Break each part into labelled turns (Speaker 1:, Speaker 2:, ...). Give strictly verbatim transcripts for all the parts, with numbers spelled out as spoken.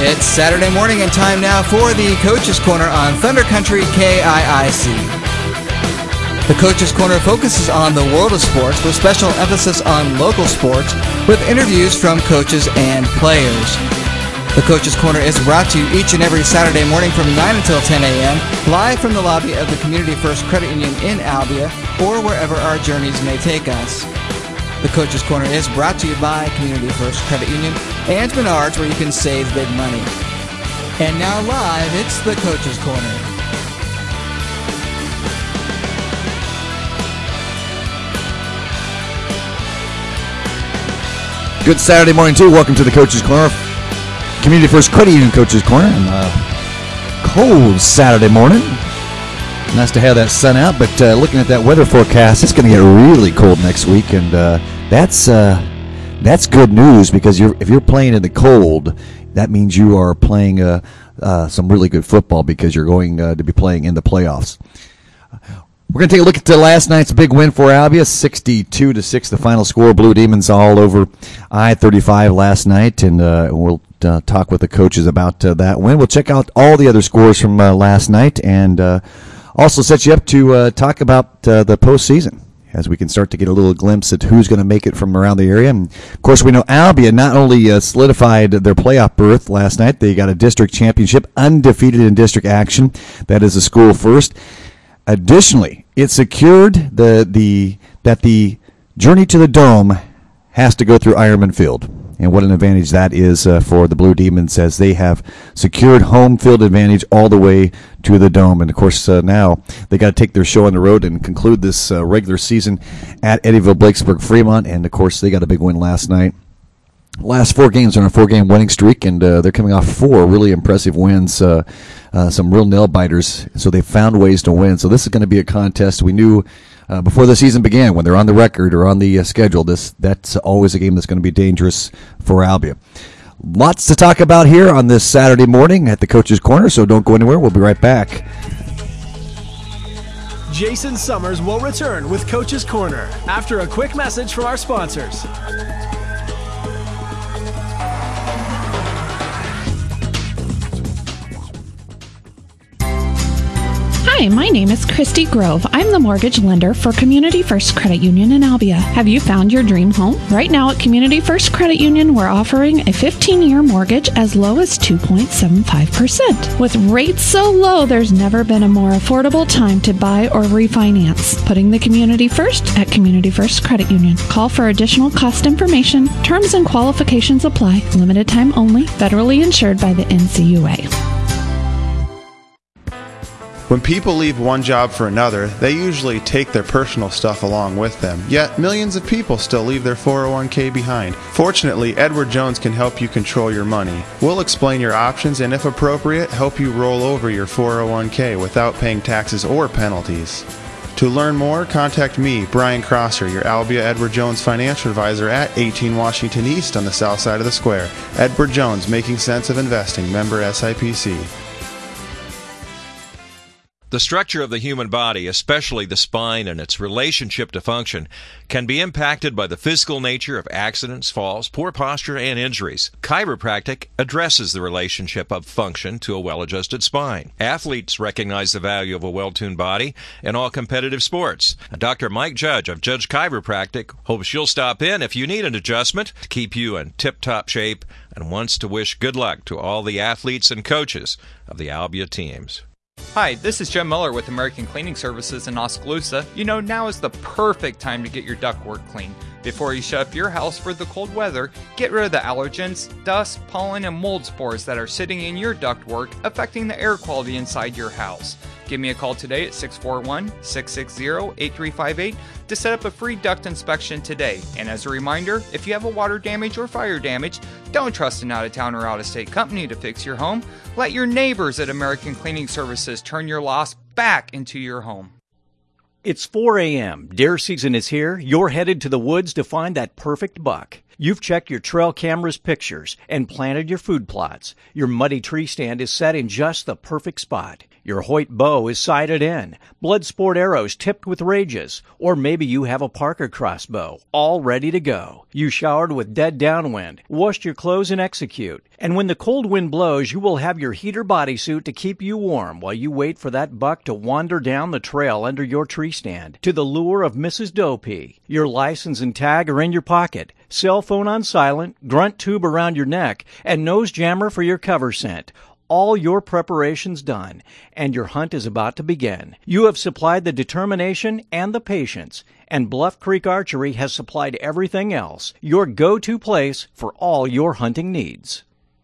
Speaker 1: It's Saturday morning and time now for the Coach's Corner on Thunder Country K I I C. The Coach's Corner focuses on the world of sports with special emphasis on local sports with interviews from coaches and players. The Coach's Corner is brought to you each and every Saturday morning from nine until ten a.m. live from the lobby of the Community First Credit Union in Albia or wherever our journeys may take us. The Coach's Corner is brought to you by Community First Credit Union and Menards, where you can save big money. And now live, it's the Coach's Corner.
Speaker 2: Good Saturday morning, too. Welcome to the Coach's Corner. Community First Credit Union Coach's Corner. And, uh, cold Saturday morning. Nice to have that sun out, but uh, looking at that weather forecast, it's going to get really cold next week, and uh, that's uh, that's good news because you're, if you're playing in the cold, that means you are playing uh, uh, some really good football because you're going uh, to be playing in the playoffs. We're going to take a look at uh, last night's big win for Albia, sixty-two to six, the final score. Blue Demons all over I thirty-five last night, and uh, we'll uh, talk with the coaches about uh, that win. We'll check out all the other scores from uh, last night, and uh, also set you up to uh, talk about uh, the postseason as we can start to get a little glimpse at who's going to make it from around the area. And, of course, we know Albia not only uh, solidified their playoff berth last night, they got a district championship, undefeated in district action. That is a school first. Additionally, it secured the the that the journey to the Dome has to go through Ironman Field. And what an advantage that is uh, for the Blue Demons as they have secured home field advantage all the way to the Dome. And, of course, uh, now they got to take their show on the road and conclude this uh, regular season at Eddyville, Blakesburg, Fremont. And, of course, they got a big win last night. Last four games are on a four-game winning streak, and uh, they're coming off four really impressive wins, uh, uh, some real nail-biters. So they found ways to win. So this is going to be a contest. We knew Uh, before the season began, when they're on the record or on the uh, schedule, this that's always a game that's going to be dangerous for Albia. Lots to talk about here on this Saturday morning at the Coach's Corner, so don't go anywhere. We'll be right back.
Speaker 3: Jason Summers will return with Coach's Corner after a quick message from our sponsors.
Speaker 4: Hi, my name is Christy Grove. I'm the mortgage lender for Community First Credit Union in Albia. Have you found your dream home? Right now at Community First Credit Union, we're offering a fifteen-year mortgage as low as two point seven five percent. With rates so low, there's never been a more affordable time to buy or refinance. Putting the community first at Community First Credit Union. Call for additional cost information. Terms and qualifications apply. Limited time only. Federally insured by the N C U A.
Speaker 5: When people leave one job for another, they usually take their personal stuff along with them. Yet, millions of people still leave their four oh one k behind. Fortunately, Edward Jones can help you control your money. We'll explain your options and, if appropriate, help you roll over your four oh one k without paying taxes or penalties. To learn more, contact me, Brian Crosser, your Albia Edward Jones financial advisor at eighteen Washington East on the south side of the square. Edward Jones, making sense of investing. Member S I P C.
Speaker 6: The structure of the human body, especially the spine and its relationship to function, can be impacted by the physical nature of accidents, falls, poor posture, and injuries. Chiropractic addresses the relationship of function to a well-adjusted spine. Athletes recognize the value of a well-tuned body in all competitive sports. Doctor Mike Judge of Judge Chiropractic hopes you'll stop in if you need an adjustment to keep you in tip-top shape and wants to wish good luck to all the athletes and coaches of the Albia teams.
Speaker 7: Hi, this is Jim Miller with American Cleaning Services in Oskaloosa. You know, now is the perfect time to get your ductwork clean. Before you shut up your house for the cold weather, get rid of the allergens, dust, pollen, and mold spores that are sitting in your ductwork, affecting the air quality inside your house. Give me a call today at six four one, six six zero, eight three five eight to set up a free duct inspection today. And as a reminder, if you have a water damage or fire damage, don't trust an out-of-town or out-of-state company to fix your home. Let your neighbors at American Cleaning Services turn your loss back into your home.
Speaker 8: It's four a.m. Deer season is here. You're headed to the woods to find that perfect buck. You've checked your trail camera's pictures and planted your food plots. Your muddy tree stand is set in just the perfect spot. Your Hoyt bow is sighted in, blood sport arrows tipped with rages, or maybe you have a Parker crossbow, all ready to go. You showered with dead downwind, washed your clothes and execute. And when the cold wind blows, you will have your heater bodysuit to keep you warm while you wait for that buck to wander down the trail under your tree stand to the lure of Missus Dopey. Your license and tag are in your pocket, cell phone on silent, grunt tube around your neck, and nose jammer for your cover scent. All your preparations done, and your hunt is about to begin. You have supplied the determination and the patience, and Bluff Creek Archery has supplied everything else, your go-to place for all your hunting needs.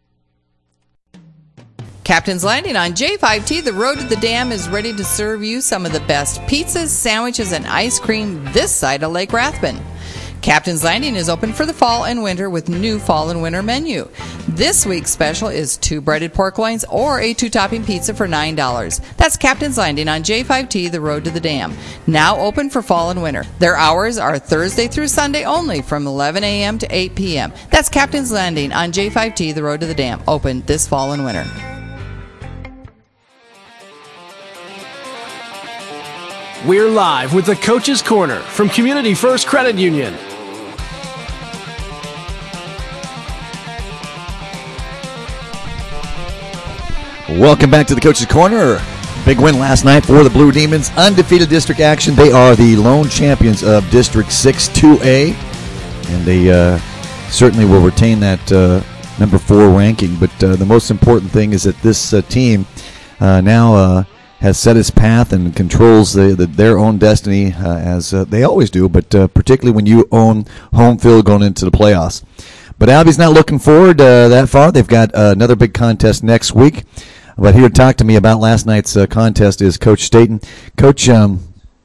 Speaker 9: Captain's Landing on J five T, the road to the dam, is ready to serve you some of the best pizzas, sandwiches, and ice cream this side of Lake Rathbun. Captain's Landing is open for the fall and winter with new fall and winter menu. This week's special is two breaded pork loins or a two-topping pizza for nine dollars. That's Captain's Landing on J five T, the road to the dam. Now open for fall and winter. Their hours are Thursday through Sunday only from eleven a.m. to eight p.m. That's Captain's Landing on J five T, the road to the dam. Open this fall and winter.
Speaker 3: We're live with the Coach's Corner from Community First Credit Union.
Speaker 2: Welcome back to the Coach's Corner. Big win last night for the Blue Demons. Undefeated district action. They are the lone champions of District six two A. And they uh, certainly will retain that uh, number four ranking. But uh, the most important thing is that this uh, team uh, now uh, has set its path and controls the, the, their own destiny uh, as uh, they always do, but uh, particularly when you own home field going into the playoffs. But Albie's not looking forward uh, that far. They've got uh, another big contest next week. But here to talk to me about last night's uh, contest is Coach Staten. Coach, um,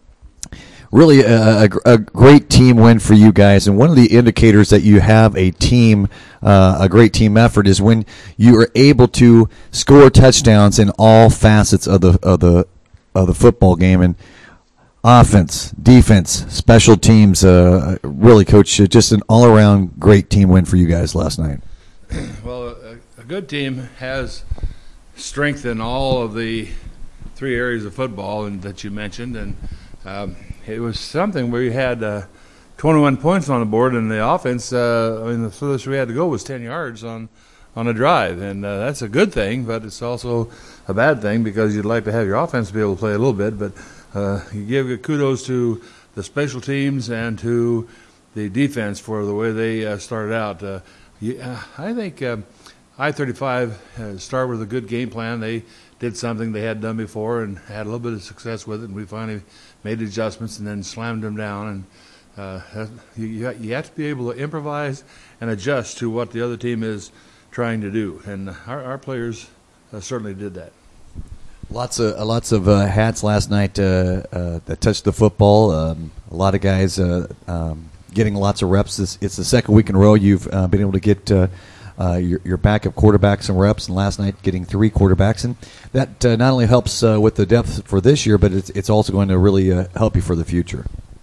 Speaker 2: really a, a, a great team win for you guys. And one of the indicators that you have a team, uh, a great team effort, is when you are able to score touchdowns in all facets of the of the of the football game. And offense, defense, special teams. Uh, really, Coach, just an all-around great team win for you guys last night.
Speaker 10: Well, a, a good team has strength in all of the three areas of football and that you mentioned, and um, it was something where you had uh, twenty-one points on the board, and the offense, uh, I mean, the furthest we had to go was ten yards on, on a drive, and uh, that's a good thing, but it's also a bad thing because you'd like to have your offense be able to play a little bit, but uh, you give kudos to the special teams and to the defense for the way they uh, started out. Uh, yeah, I think uh, I thirty-five uh, started with a good game plan. They did something they had done before and had a little bit of success with it, and we finally made adjustments and then slammed them down. And uh, you, you have to be able to improvise and adjust to what the other team is trying to do, and our, our players uh, certainly did that.
Speaker 2: Lots of uh, lots of uh, hats last night uh, uh, that touched the football. Um, a lot of guys uh, um, getting lots of reps. It's, it's the second week in a row you've uh, been able to get uh, uh, your, your backup quarterback some reps, and last night getting three quarterbacks. And that uh, not only helps uh, with the depth for this year, but it's, it's also going to really uh, help you for the future.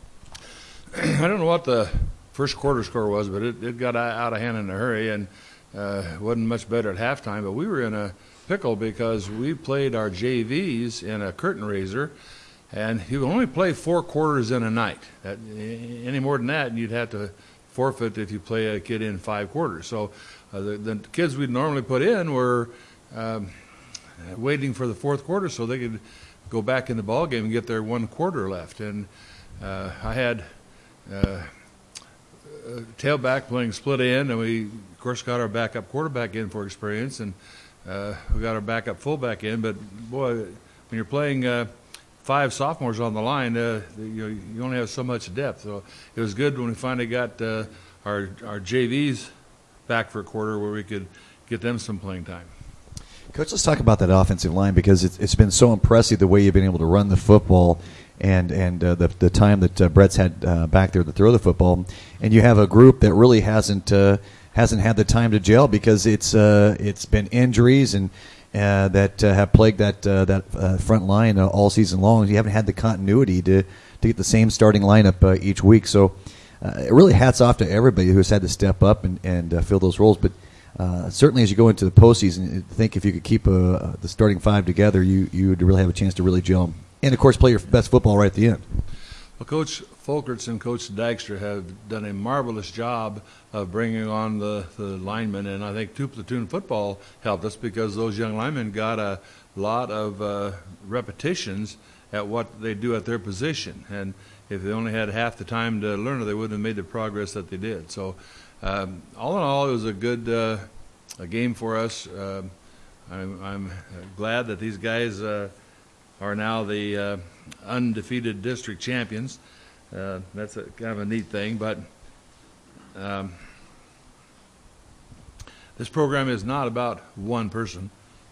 Speaker 10: I don't know what the first quarter score was, but it, it got out of hand in a hurry, and uh, wasn't much better at halftime. But we were in a pickle because we played our J Vs in a curtain raiser, and you can only play four quarters in a night. That, any more than that, and you'd have to forfeit if you play a kid in five quarters. So uh, the, the kids we'd normally put in were um, waiting for the fourth quarter so they could go back in the ball game and get their one quarter left. And uh, I had uh, a tailback playing split end, and we, of course, got our backup quarterback in for experience, and uh, we got our backup fullback in. But, boy, when you're playing uh, five sophomores on the line, uh, you, you only have so much depth. So it was good when we finally got uh, our, our J Vs back for a quarter where we could get them some playing time.
Speaker 2: Coach, let's talk about that offensive line because it's, it's been so impressive the way you've been able to run the football and and uh, the the time that uh, Brett's had uh, back there to throw the football, and you have a group that really hasn't uh, hasn't had the time to gel because it's uh, it's been injuries and uh, that uh, have plagued that uh, that uh, front line uh, all season long. You haven't had the continuity to to get the same starting lineup uh, each week. So uh, really hats off to everybody who's had to step up and, and uh, fill those roles. But uh, certainly as you go into the postseason, I think if you could keep uh, the starting five together, you, you would really have a chance to really gel. And, of course, play your best football right at the end.
Speaker 10: Well, Coach Folkerts and Coach Dykstra have done a marvelous job of bringing on the, the linemen, and I think two-platoon football helped us because those young linemen got a lot of uh, repetitions at what they do at their position. And if they only had half the time to learn it, they wouldn't have made the progress that they did. So um, all in all, it was a good uh, a game for us. Uh, I'm, I'm glad that these guys uh, are now the uh, undefeated district champions. Uh, that's a, kind of a neat thing, but um, this program is not about one person.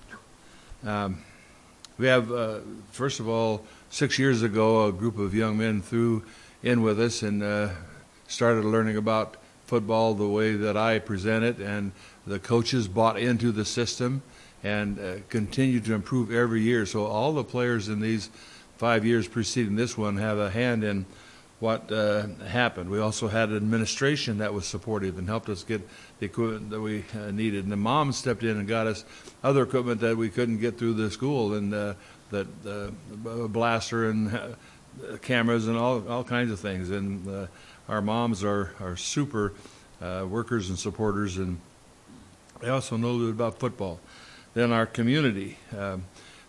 Speaker 10: Um, we have, uh, first of all, six years ago, a group of young men threw in with us and uh, started learning about football the way that I present it, and the coaches bought into the system and uh, continue to improve every year. So all the players in these five years preceding this one have a hand in what uh, happened. We also had an administration that was supportive and helped us get the equipment that we uh, needed. And the moms stepped in and got us other equipment that we couldn't get through the school, and uh, that uh, blaster and uh, cameras and all all kinds of things. And uh, our moms are, are super uh, workers and supporters, and they also know a little bit about football. Then our community. Um,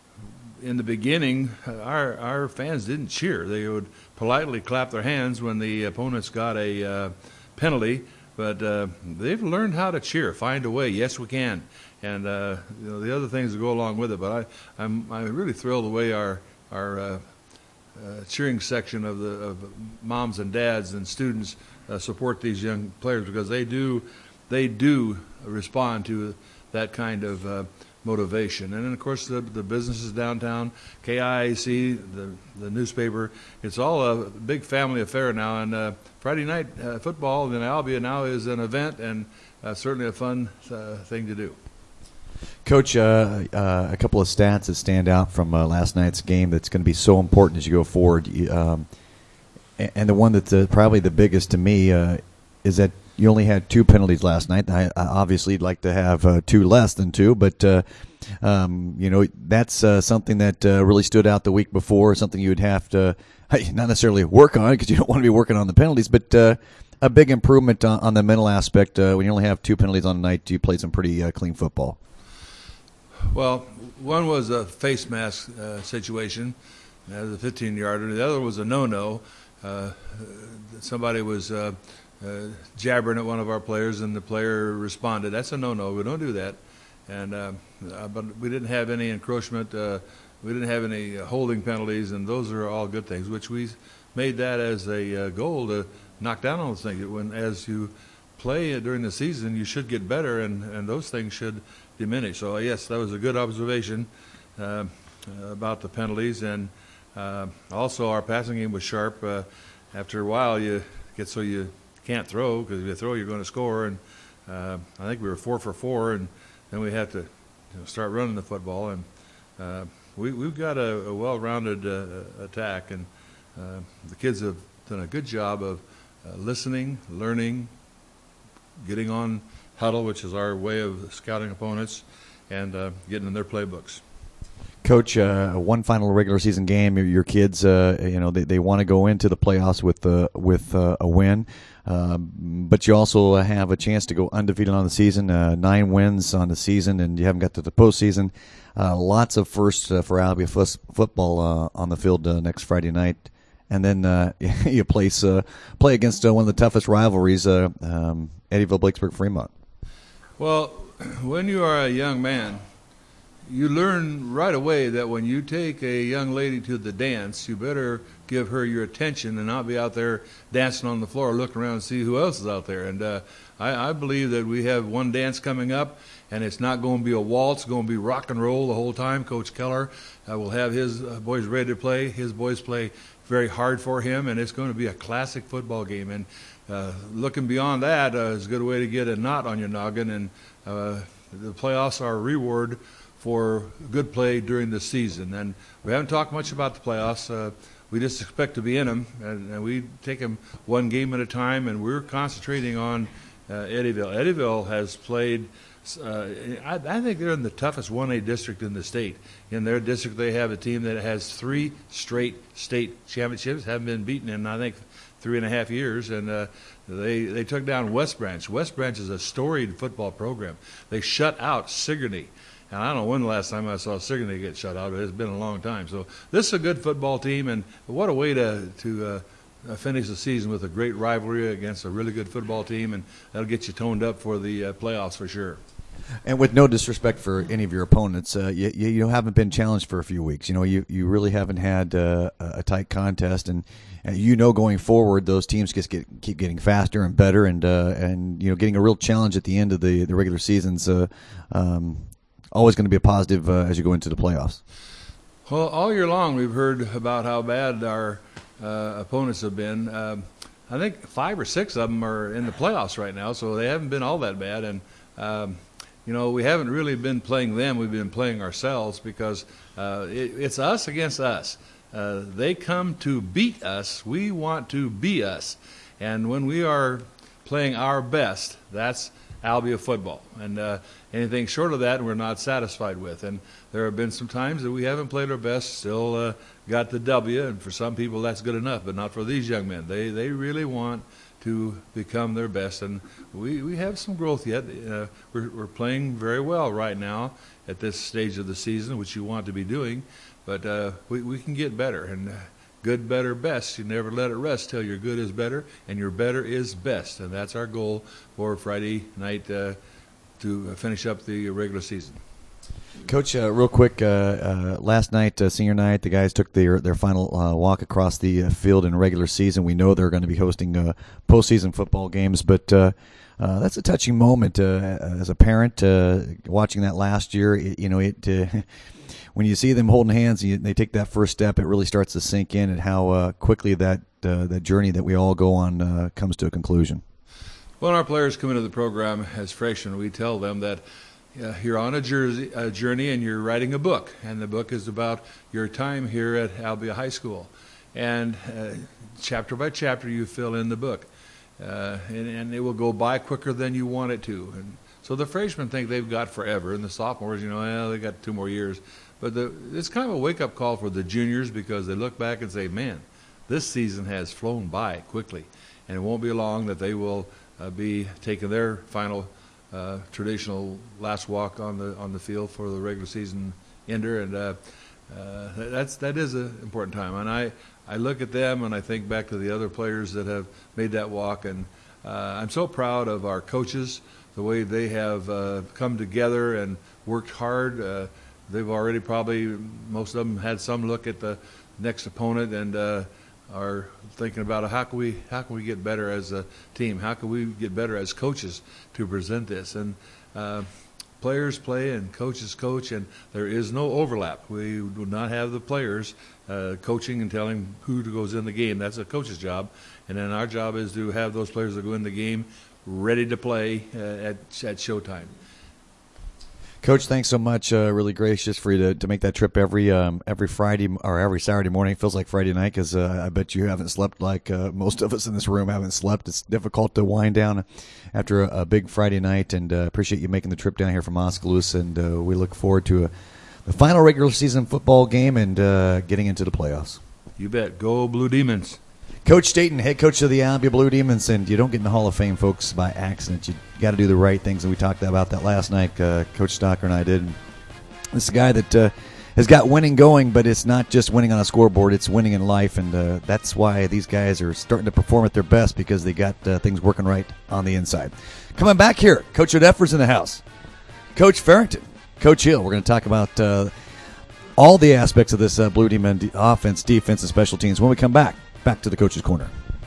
Speaker 10: in the beginning, our our fans didn't cheer. They would politely clap their hands when the opponents got a uh, penalty, but uh, they've learned how to cheer, find a way. Yes, we can, and uh, you know, the other things that go along with it. But I, I'm I'm really thrilled the way our our uh, uh, cheering section of the of moms and dads and students uh, support these young players, because they do they do respond to that kind of uh, motivation. And then, of course, the, the businesses downtown, K I I C, the, the newspaper, it's all a big family affair now. And uh, Friday night uh, football in Albia now is an event, and uh, certainly a fun uh, thing to do.
Speaker 2: Coach, uh, uh, a couple of stats that stand out from uh, last night's game that's going to be so important as you go forward. Um, and the one that's uh, probably the biggest to me uh, is that you only had two penalties last night. I, I obviously you'd like to have uh, two less than two, but uh, um, you know that's uh, something that uh, really stood out the week before. Something you would have to not necessarily work on, because you don't want to be working on the penalties, but uh, a big improvement on, on the mental aspect. Uh, when you only have two penalties on a night, you play some pretty uh, clean football.
Speaker 10: Well, one was a face mask uh, situation, as a fifteen-yarder. The other was a no-no. Uh, somebody was uh, uh, jabbering at one of our players, and the player responded. That's a no-no. We don't do that. And uh, but we didn't have any encroachment. Uh, we didn't have any holding penalties, and those are all good things, which we made that as a uh, goal to knock down on those things. When as you play during the season, you should get better, and, and those things should diminish. So, yes, that was a good observation uh, about the penalties. And uh, also our passing game was sharp. Uh, after a while, you get so you can't throw, because if you throw, you're going to score. And uh, I think we were four for four, and then we had to you know, start running the football. And uh, we, we've got a, a well-rounded uh, attack, and uh, the kids have done a good job of uh, listening, learning, getting on huddle, which is our way of scouting opponents, and uh, getting in their playbooks.
Speaker 2: Coach, uh, one final regular season game. Your kids, uh, you know, they, they want to go into the playoffs with uh, with uh, a win, uh, but you also have a chance to go undefeated on the season. Uh, nine wins on the season, and you haven't got to the postseason. Uh, lots of firsts uh, for Albia f- football uh, on the field uh, next Friday night, and then uh, you place uh, play against uh, one of the toughest rivalries, uh, um, Eddyville, Blakesburg, Fremont.
Speaker 10: Well, when you are a young man, you learn right away that when you take a young lady to the dance, you better give her your attention and not be out there dancing on the floor, looking around and see who else is out there. And uh, I, I believe that we have one dance coming up, and it's not going to be a waltz. It's going to be rock and roll the whole time. Coach Keller uh, will have his uh, boys ready to play. His boys play very hard for him, and it's going to be a classic football game. And uh, looking beyond that uh, is a good way to get a knot on your noggin, and uh, the playoffs are a reward for good play during the season. And we haven't talked much about the playoffs. Uh, we just expect to be in them, and, and we take them one game at a time, and we're concentrating on uh, Eddyville. Eddyville has played, uh, I, I think they're in the toughest one A district in the state. In their district, they have a team that has three straight state championships, haven't been beaten in, I think, three and a half years, and uh, they, they took down West Branch. West Branch is a storied football program. They shut out Sigourney. And I don't know when the last time I saw Sigourney get shut out, but it's been a long time. So this is a good football team, and what a way to, to uh, finish the season with a great rivalry against a really good football team, and that'll get you toned up for the uh, playoffs for sure.
Speaker 2: And with no disrespect for any of your opponents, uh, you, you haven't been challenged for a few weeks. You know, you, you really haven't had uh, a tight contest, and, and you know going forward those teams just get keep getting faster and better, and uh, and you know getting a real challenge at the end of the the regular season's uh, um, always going to be a positive uh, as you go into the playoffs.
Speaker 10: Well, all year long we've heard about how bad our uh, opponents have been. Um, I think five or six of them are in the playoffs right now, so they haven't been all that bad. And um, you know, we haven't really been playing them. We've been playing ourselves because uh, it, it's us against us. Uh, they come to beat us. We want to be us. And when we are playing our best, that's Albia football. And uh, anything short of that, we're not satisfied with. And there have been some times that we haven't played our best, still uh, got the W, and for some people that's good enough, but not for these young men. They, they really want to become their best, and we, we have some growth yet. Uh, we're, we're playing very well right now at this stage of the season, which you want to be doing, but uh, we, we can get better, and uh, good, better, best. You never let it rest till your good is better, and your better is best, and that's our goal for Friday night uh, to finish up the regular season.
Speaker 2: Coach, uh, real quick, uh, uh, last night, uh, senior night, the guys took their their final uh, walk across the uh, field in regular season. We know they're going to be hosting uh, postseason football games, but uh, uh, that's a touching moment uh, as a parent uh, watching that last year. It, you know, it uh, when you see them holding hands and you, they take that first step, it really starts to sink in at how uh, quickly that uh, that journey that we all go on uh, comes to a conclusion.
Speaker 10: When our players come into the program as freshmen, we tell them that Uh, you're on a, jersey, a journey and you're writing a book, and the book is about your time here at Albia High School. And uh, chapter by chapter you fill in the book, uh, and, and it will go by quicker than you want it to. And so the freshmen think they've got forever, and the sophomores, you know, well, they got two more years. But the, it's kind of a wake-up call for the juniors, because they look back and say, man, this season has flown by quickly, and it won't be long that they will uh, be taking their final Uh, traditional last walk on the on the field for the regular season ender, and uh, uh, that's that is an important time. And I I look at them and I think back to the other players that have made that walk, and uh, I'm so proud of our coaches, the way they have uh, come together and worked hard. Uh, they've already probably most of them had some look at the next opponent and uh, are thinking about how can we how can we get better as a team? How can we get better as coaches to present this? And uh, players play and coaches coach, and there is no overlap. We do not have the players uh, coaching and telling who goes in the game. That's a coach's job, and then our job is to have those players that go in the game ready to play uh, at at showtime.
Speaker 2: Coach, thanks so much. Uh, really gracious for you to, to make that trip every um, every Friday or every Saturday morning. It feels like Friday night because uh, I bet you haven't slept like uh, most of us in this room haven't slept. It's difficult to wind down after a, a big Friday night, and uh, appreciate you making the trip down here from Oskaloosa, and uh, we look forward to a, the final regular season football game and uh, getting into the playoffs.
Speaker 10: You bet. Go Blue Demons.
Speaker 2: Coach Staten, head coach of the Albia Blue Demons, and you don't get in the Hall of Fame, folks, by accident. You got to do the right things, and we talked about that last night. Uh, Coach Stocker and I did. This is a guy that uh, has got winning going, but it's not just winning on a scoreboard; it's winning in life, and uh, that's why these guys are starting to perform at their best, because they got uh, things working right on the inside. Coming back here, Coach O'Deffler's in the house. Coach Farrington, Coach Hill. We're going to talk about uh, all the aspects of this uh, Blue Demon de- offense, defense, and special teams when we come back. Back to the Coach's Corner.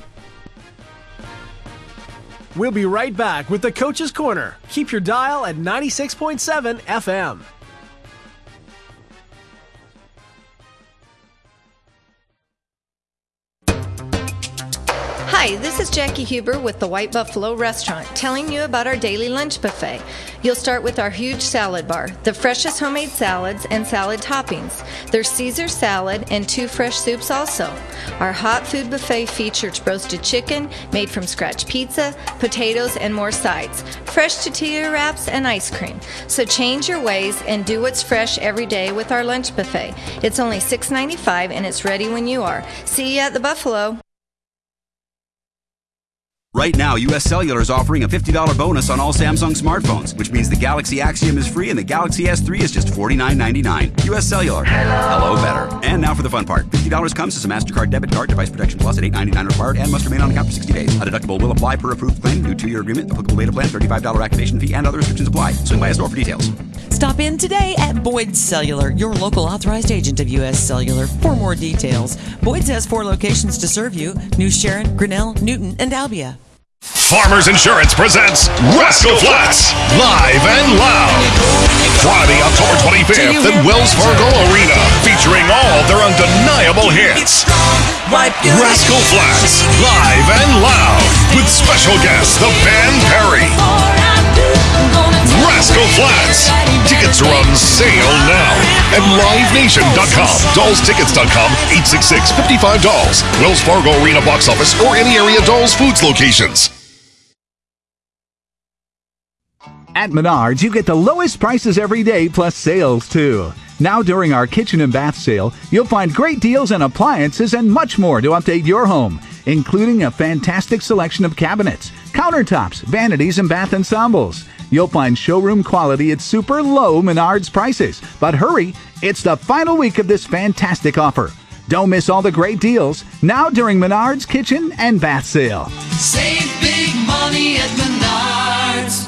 Speaker 3: We'll be right back with the Coach's Corner. Keep your dial at ninety-six point seven F M.
Speaker 9: Hi,
Speaker 11: Hi, this is Jackie Huber with the White Buffalo Restaurant, telling you about our daily lunch buffet. You'll start with our huge salad bar, the freshest homemade salads and salad toppings. There's Caesar salad and two fresh soups also. Our hot food buffet features roasted chicken, made from scratch pizza, potatoes, and more sides, fresh tortilla wraps, and ice cream. So change your ways and do what's fresh every day with our lunch buffet. It's only six ninety-five and it's ready when you are. See you at the Buffalo.
Speaker 12: Right now, U S Cellular is offering a fifty dollars bonus on all Samsung smartphones, which means the Galaxy Axiom is free and the Galaxy S three is just forty-nine ninety-nine. U S Cellular. Hello. Hello better. And now for the fun part. fifty dollars comes as a MasterCard debit card, device protection plus at eight ninety-nine required, and must remain on account for sixty days. A deductible will apply per approved claim. New two-year agreement. Applicable data plan. thirty-five dollars activation fee and other restrictions apply. Swing by a store for details.
Speaker 13: Stop in today at Boyd's Cellular, your local authorized agent of U S Cellular, for more details. Boyd's has four locations to serve you: New Sharon, Grinnell, Newton, and Albia.
Speaker 14: Farmers Insurance presents Rascal Flats, live and loud. Friday, October twenty-fifth at Wells Fargo Arena, featuring all their undeniable hits. Rascal Flats, live and loud, with special guest, the Band Perry. Rascal Flats. Tickets are on sale now at live nation dot com, dolls tickets dot com, eight six six, five five, dolls, Wells Fargo Arena box office, or any area Dolls Foods locations.
Speaker 15: At Menards, you get the lowest prices every day, plus sales, too. Now, during our kitchen and bath sale, you'll find great deals on appliances and much more to update your home, including a fantastic selection of cabinets, countertops, vanities, and bath ensembles. You'll find showroom quality at super low Menards prices. But hurry, it's the final week of this fantastic offer. Don't miss all the great deals now during Menards Kitchen and Bath Sale.
Speaker 16: Save big money at Menards.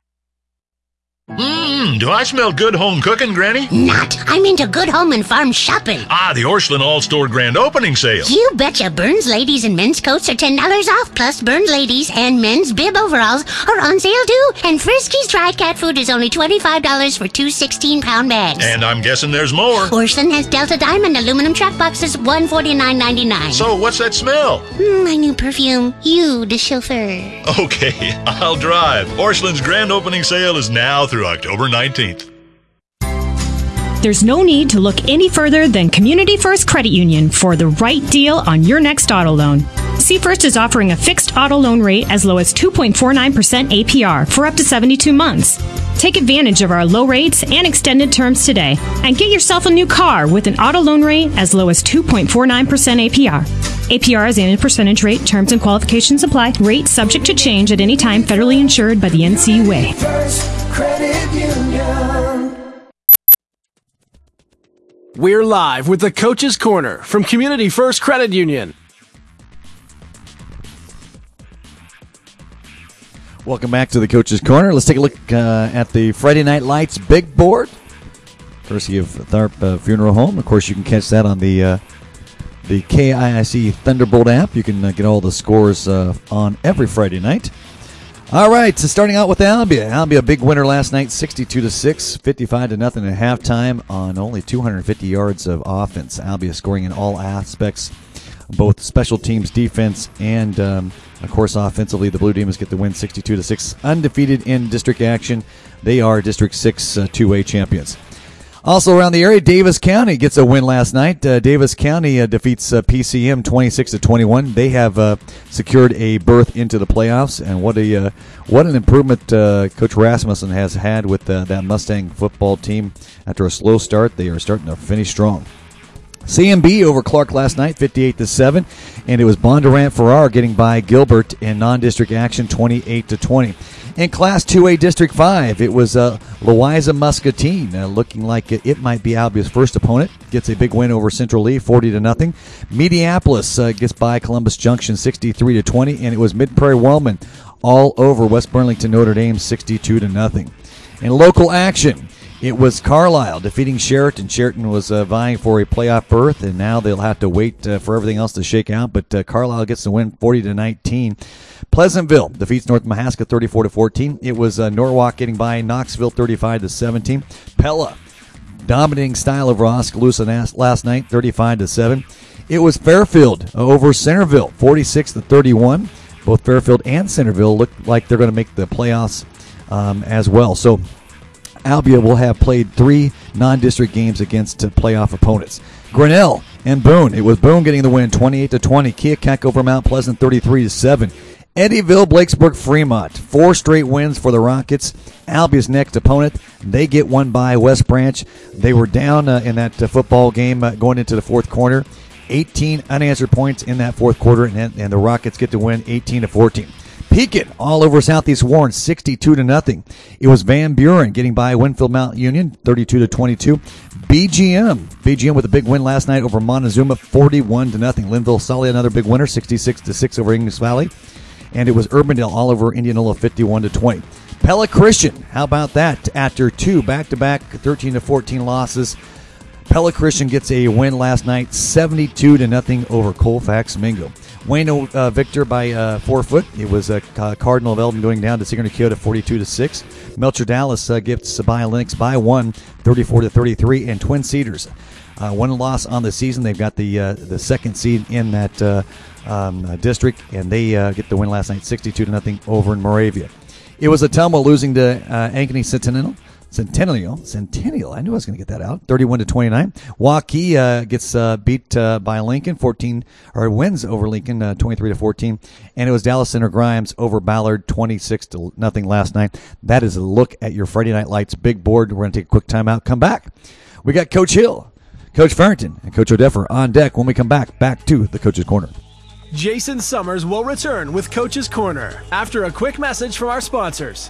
Speaker 14: Mmm, do I smell good home cooking, Granny?
Speaker 17: Not. I'm into good home and farm shopping.
Speaker 14: Ah, the Orscheln All-Store Grand Opening Sale.
Speaker 17: You betcha. Burns ladies and men's coats are ten dollars off, plus Burns ladies and men's bib overalls are on sale too. And Frisky's dry cat food is only twenty-five dollars for two sixteen-pound bags.
Speaker 14: And I'm guessing there's more.
Speaker 17: Orscheln has Delta Diamond aluminum truck boxes, one forty-nine ninety-nine.
Speaker 14: So what's that smell?
Speaker 17: Mm, my new perfume. You, the chauffeur.
Speaker 14: Okay, I'll drive. Orscheln's Grand Opening Sale is now through October nineteenth.
Speaker 18: There's no need to look any further than Community First Credit Union for the right deal on your next auto loan. C First is offering a fixed auto loan rate as low as two point four nine percent A P R for up to seventy-two months. Take advantage of our low rates and extended terms today and get yourself a new car with an auto loan rate as low as two point four nine percent A P R. A P R is annual percentage rate. Terms and qualifications apply. Rate subject to change at any time. Federally insured by the N C U A.
Speaker 16: First Credit Union.
Speaker 3: We're live with the Coach's Corner from Community First Credit Union.
Speaker 2: Welcome back to the Coach's Corner. Let's take a look uh, at the Friday Night Lights big board, courtesy of Tharp uh, Funeral Home. Of course, you can catch that on the uh, the K I I C Thunderbolt app. You can uh, get all the scores uh, on every Friday night. All right, so starting out with Albia. Albia, big winner last night, sixty-two to six, fifty-five to nothing at halftime on only two hundred fifty yards of offense. Albia scoring in all aspects, both special teams, defense, and um, of course offensively. The Blue Demons get the win, sixty-two to six, undefeated in district action. They are District six uh, two A champions. Also around the area, Davis County gets a win last night. Uh, Davis County uh, defeats uh, P C M twenty-six to twenty-one. They have uh, secured a berth into the playoffs, and what a uh, what an improvement uh, Coach Rasmussen has had with uh, that Mustang football team. After a slow start, they are starting to finish strong. C M B over Clark last night, fifty-eight to seven, and it was Bondurant Farrar getting by Gilbert in non-district action, twenty-eight to twenty. In Class two A District five, it was uh, Louisa Muscatine, uh, looking like it, it might be Albia's first opponent. Gets a big win over Central Lee, forty to nothing. Mediapolis uh, gets by Columbus Junction, sixty-three to twenty, and it was Mid-Prairie Wellman all over West Burlington Notre Dame, sixty-two to nothing. In local action, it was Carlisle defeating Sheraton. Sheraton was uh, vying for a playoff berth, and now they'll have to wait uh, for everything else to shake out. But uh, Carlisle gets the win, forty to nineteen. Pleasantville defeats North Mahaska, thirty-four to fourteen. It was uh, Norwalk getting by Knoxville, thirty-five to seventeen. Pella dominating style over Oskaloosa last night, thirty-five to seven. It was Fairfield over Centerville, forty-six to thirty-one. Both Fairfield and Centerville look like they're going to make the playoffs um, as well. So Albia will have played three non-district games against uh, playoff opponents. Grinnell and Boone. It was Boone getting the win, twenty-eight to twenty. Keokuk over Mount Pleasant, thirty-three to seven. Eddyville, Blakesburg, Fremont. Four straight wins for the Rockets. Albia's next opponent, they get one by West Branch. They were down uh, in that uh, football game uh, going into the fourth quarter. eighteen unanswered points in that fourth quarter, and, and the Rockets get to win eighteen to fourteen. Pekin all over Southeast Warren, sixty-two to nothing. It was Van Buren getting by Winfield Mount Union, thirty-two to twenty-two. B G M, B G M with a big win last night over Montezuma, forty-one to nothing. Linville Sully, another big winner, sixty-six to six over English Valley. And it was Urbandale all over Indianola, fifty-one to twenty. Pella Christian, how about that? After two back-to-back thirteen to fourteen losses, Pella Christian gets a win last night, seventy-two to nothing over Colfax Mingo. Wayne uh, Victor by uh, four foot. It was uh, Cardinal of Eldon going down to Sigourney Kyoto, forty-two to six. Melcher Dallas uh, gets by Lennox by one, thirty-four to thirty-three. And Twin Cedars, uh, one loss on the season. They've got the uh, the second seed in that uh, um, uh, district, and they uh, get the win last night, sixty-two to nothing over in Moravia. It was Ottumwa losing to uh, Ankeny Centennial. Centennial, Centennial. I knew I was going to get that out. thirty-one to twenty-nine. Waukee uh, gets uh, beat uh, by Lincoln, fourteen or wins over Lincoln, uh, twenty-three to fourteen. And it was Dallas Center Grimes over Ballard, twenty-six to nothing last night. That is a look at your Friday Night Lights big board. We're going to take a quick timeout. Come back. We got Coach Hill, Coach Farrington, and Coach O'Deffer on deck when we come back. Back to the Coach's Corner.
Speaker 3: Jason Summers will return with Coach's Corner after a quick message from our sponsors.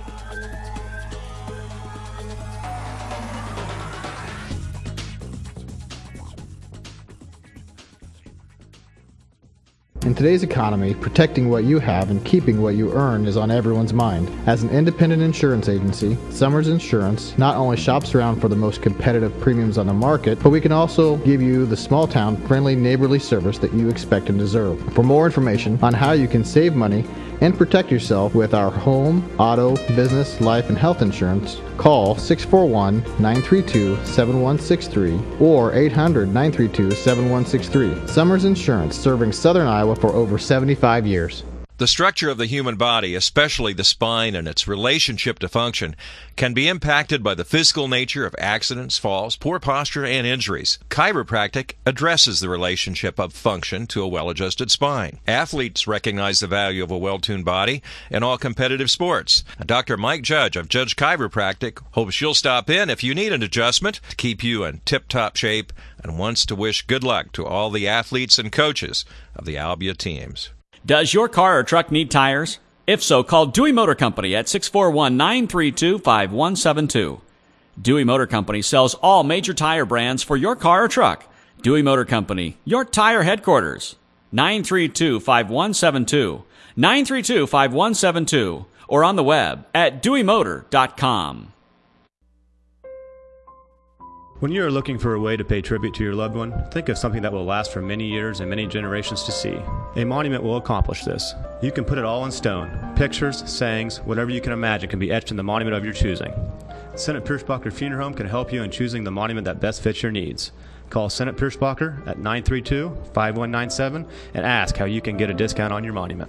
Speaker 19: In today's economy, protecting what you have and keeping what you earn is on everyone's mind. As an independent insurance agency, Summers Insurance not only shops around for the most competitive premiums on the market, but we can also give you the small-town, friendly, neighborly service that you expect and deserve. For more information on how you can save money and protect yourself with our home, auto, business, life, and health insurance, call six four one, nine three two, seven one six three or eight hundred, nine three two, seven one six three. Summers Insurance, serving Southern Iowa for over seventy-five years.
Speaker 6: The structure of the human body, especially the spine and its relationship to function, can be impacted by the physical nature of accidents, falls, poor posture, and injuries. Chiropractic addresses the relationship of function to a well-adjusted spine. Athletes recognize the value of a well-tuned body in all competitive sports. Doctor Mike Judge of Judge Chiropractic hopes you'll stop in if you need an adjustment to keep you in tip-top shape and wants to wish good luck to all the athletes and coaches of the Albia teams.
Speaker 20: Does your car or truck need tires? If so, call Dewey Motor Company at six four one, nine three two, five one seven two. Dewey Motor Company sells all major tire brands for your car or truck. Dewey Motor Company, your tire headquarters. nine three two, five one seven two. nine three two, five one seven two. Or on the web at dewey motor dot com.
Speaker 21: When you are looking for a way to pay tribute to your loved one, think of something that will last for many years and many generations to see. A monument will accomplish this. You can put it all in stone. Pictures, sayings, whatever you can imagine can be etched in the monument of your choosing. Senate Pierschbacher Funeral Home can help you in choosing the monument that best fits your needs. Call Senate Pierschbacher at nine three two, five one nine seven and ask how you can get a discount on your monument.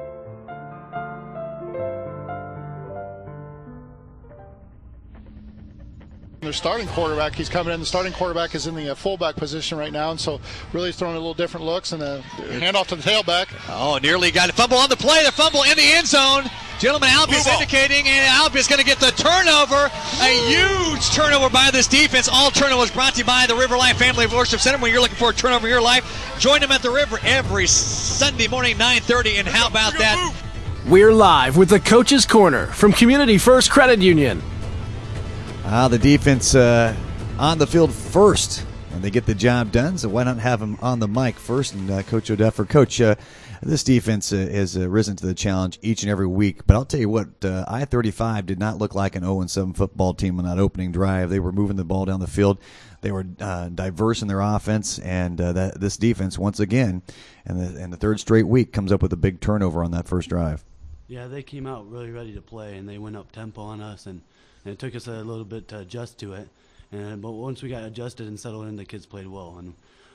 Speaker 22: Their starting quarterback, he's coming in. The starting quarterback is in the uh, fullback position right now, and so really throwing a little different looks and a handoff to the tailback.
Speaker 23: Oh, nearly got a fumble on the play. The fumble in the end zone. Gentlemen, Albia's indicating, and Albia's going to get the turnover. A huge turnover by this defense. All turnovers brought to you by the River Life Family of Worship Center. When you're looking for a turnover in your life, join them at the River every Sunday morning, nine thirty. And how about that?
Speaker 3: We're live with the Coach's Corner from Community First Credit Union.
Speaker 2: Ah, the defense uh, on the field first, and they get the job done. So why not have them on the mic first? And uh, Coach O'Deffer, Coach, uh, this defense uh, has uh, risen to the challenge each and every week. But I'll tell you what, uh, I thirty-five did not look like an oh and seven football team on that opening drive. They were moving the ball down the field. They were uh, diverse in their offense, and uh, that this defense once again, and the, and the third straight week comes up with a big turnover on that first drive.
Speaker 24: Yeah, they came out really ready to play, and they went up tempo on us, and. And it took us a little bit to adjust to it, and but once we got adjusted and settled in, the kids played well. And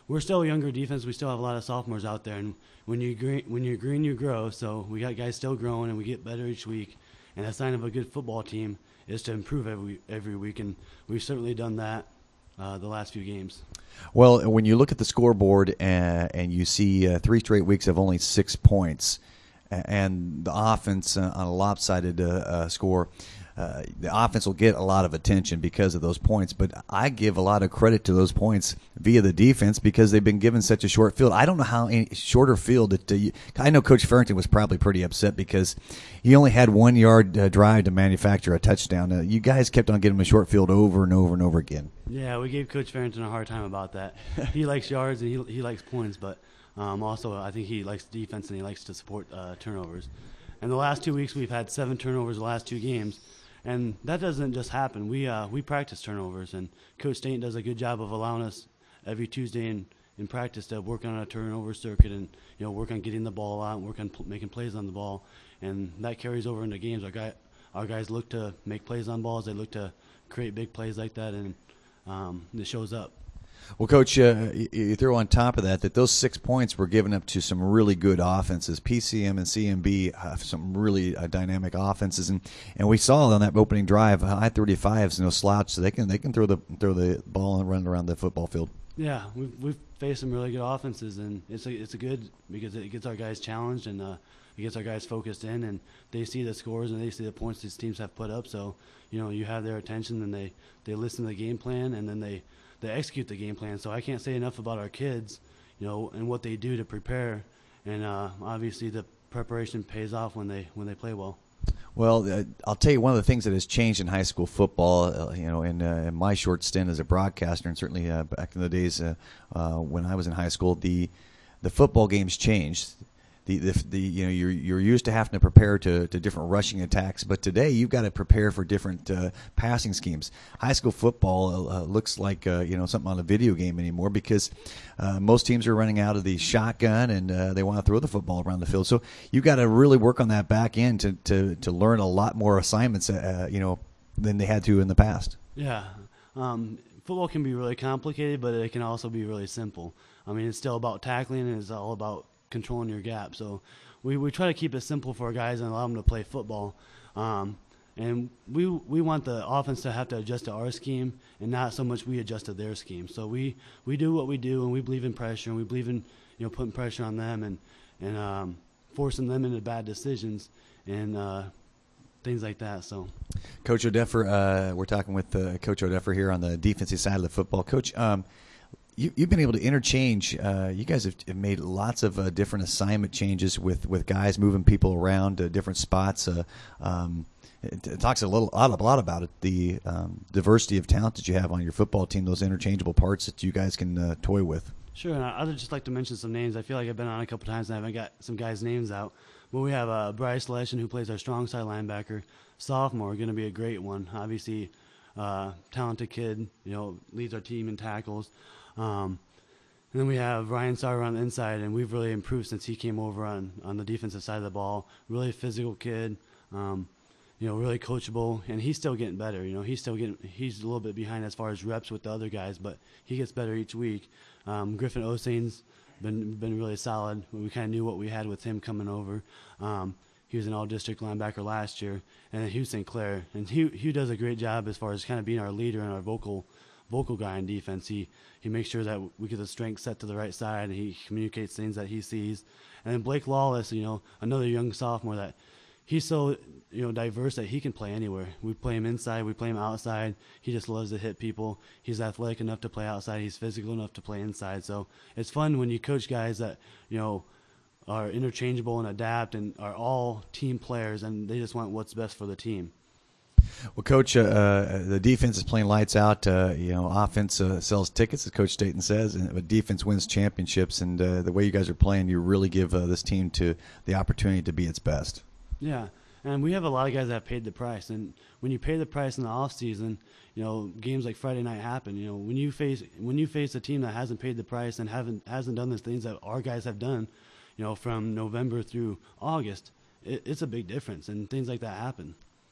Speaker 24: we're still a younger defense. We still have a lot of sophomores out there, and when you green, when you're green, you grow. So we got guys still growing, and we get better each week. And a sign of a good football team is to improve every every week, and we've certainly done that uh, the last few games.
Speaker 2: Well, when you look at the scoreboard uh, and you see uh, three straight weeks of only six points, and the offense uh, on a lopsided uh, uh, score, uh, the offense will get a lot of attention because of those points. But I give a lot of credit to those points via the defense because they've been given such a short field. I don't know how any shorter field. That, uh, you, I know Coach Farrington was probably pretty upset because he only had one yard uh, drive to manufacture a touchdown. Uh, you guys kept on getting him a short field over and over and over again.
Speaker 24: Yeah, we gave Coach Farrington a hard time about that. He likes yards and he he likes points, but um, also I think he likes defense and he likes to support uh, turnovers. And the last two weeks we've had seven turnovers the last two games, and that doesn't just happen. We uh, we practice turnovers, and Coach Staten does a good job of allowing us every Tuesday in, in practice to work on a turnover circuit and you know work on getting the ball out, and work on pl- making plays on the ball, and that carries over into games. Our guy our guys look to make plays on balls. They look to create big plays like that, and Um, it shows up.
Speaker 2: Well, Coach, uh, you, you throw on top of that that those six points were given up to some really good offenses. P C M and C M B have some really uh, dynamic offenses, and, and we saw on that opening drive, I thirty-five's no slouch, so they can they can throw the throw the ball and run around the football field.
Speaker 24: Yeah, we've we've faced some really good offenses, and it's a it's a good because it gets our guys challenged and uh, it gets our guys focused in, and they see the scores and they see the points these teams have put up. So you know you have their attention, and they, they listen to the game plan, and then they, they execute the game plan. So I can't say enough about our kids, you know, and what they do to prepare, and uh, obviously the preparation pays off when they when they play well.
Speaker 2: Well, uh, I'll tell you one of the things that has changed in high school football, uh, you know, in, uh, in my short stint as a broadcaster, and certainly uh, back in the days uh, uh, when I was in high school, the the football games changed. The, the, the you know you're you're used to having to prepare to, to different rushing attacks, but today you've got to prepare for different uh, passing schemes. High school football uh, looks like uh, you know something on a video game anymore because uh, most teams are running out of the shotgun and uh, they want to throw the football around the field. So you've got to really work on that back end to to, to learn a lot more assignments uh, you know than they had to in the past.
Speaker 24: Yeah, um, football can be really complicated, but it can also be really simple. I mean, it's still about tackling, and it's all about controlling your gap. So we, we try to keep it simple for our guys and allow them to play football. Um, and we we want the offense to have to adjust to our scheme and not so much we adjust to their scheme. So we, we do what we do, and we believe in pressure, and we believe in you know putting pressure on them and and um, forcing them into bad decisions and uh, things like that. So,
Speaker 2: Coach O'Deffer, uh, we're talking with uh, Coach O'Deffer here on the defensive side of the football. Coach, um, You, you've been able to interchange. Uh, you guys have made lots of uh, different assignment changes with, with guys moving people around to different spots. Uh, um, it, it talks a little a lot about it, the um, diversity of talent that you have on your football team, those interchangeable parts that you guys can uh, toy with.
Speaker 24: Sure, and I'd just like to mention some names. I feel like I've been on a couple times and I haven't got some guys' names out. But we have uh, Bryce Leshen, who plays our strong side linebacker, sophomore, going to be a great one. Obviously, uh, talented kid, you know, leads our team in tackles. Um, and then we have Ryan Sauer on the inside, and we've really improved since he came over on, on the defensive side of the ball. Really physical kid, um, you know, really coachable, and he's still getting better. You know, he's still getting he's a little bit behind as far as reps with the other guys, but he gets better each week. Um, Griffin Osane's been been really solid. We kind of knew what we had with him coming over. Um, he was an all-district linebacker last year, and then Hugh Saint Clair, and Hugh Hugh does a great job as far as kind of being our leader and our vocal. vocal guy on defense. He he makes sure that we get the strength set to the right side, and he communicates things that he sees. And then Blake Lawless, you know, another young sophomore that he's so you know diverse that he can play anywhere. We play him inside, we play him outside. He just loves to hit people. He's athletic enough to play outside. He's physical enough to play inside. So it's fun when you coach guys that you know are interchangeable and adapt and are all team players, and they just want what's best for the team.
Speaker 2: Well, Coach, uh, uh, the defense is playing lights out. Uh, you know, offense uh, sells tickets, as Coach Staten says, and but defense wins championships. And uh, the way you guys are playing, you really give uh, this team to the opportunity to be its best.
Speaker 24: Yeah, and we have a lot of guys that have paid the price. And when you pay the price in the off season, you know, games like Friday night happen. You know, when you face when you face a team that hasn't paid the price and haven't hasn't done the things that our guys have done, you know, from November through August, it, it's a big difference, and things like that happen.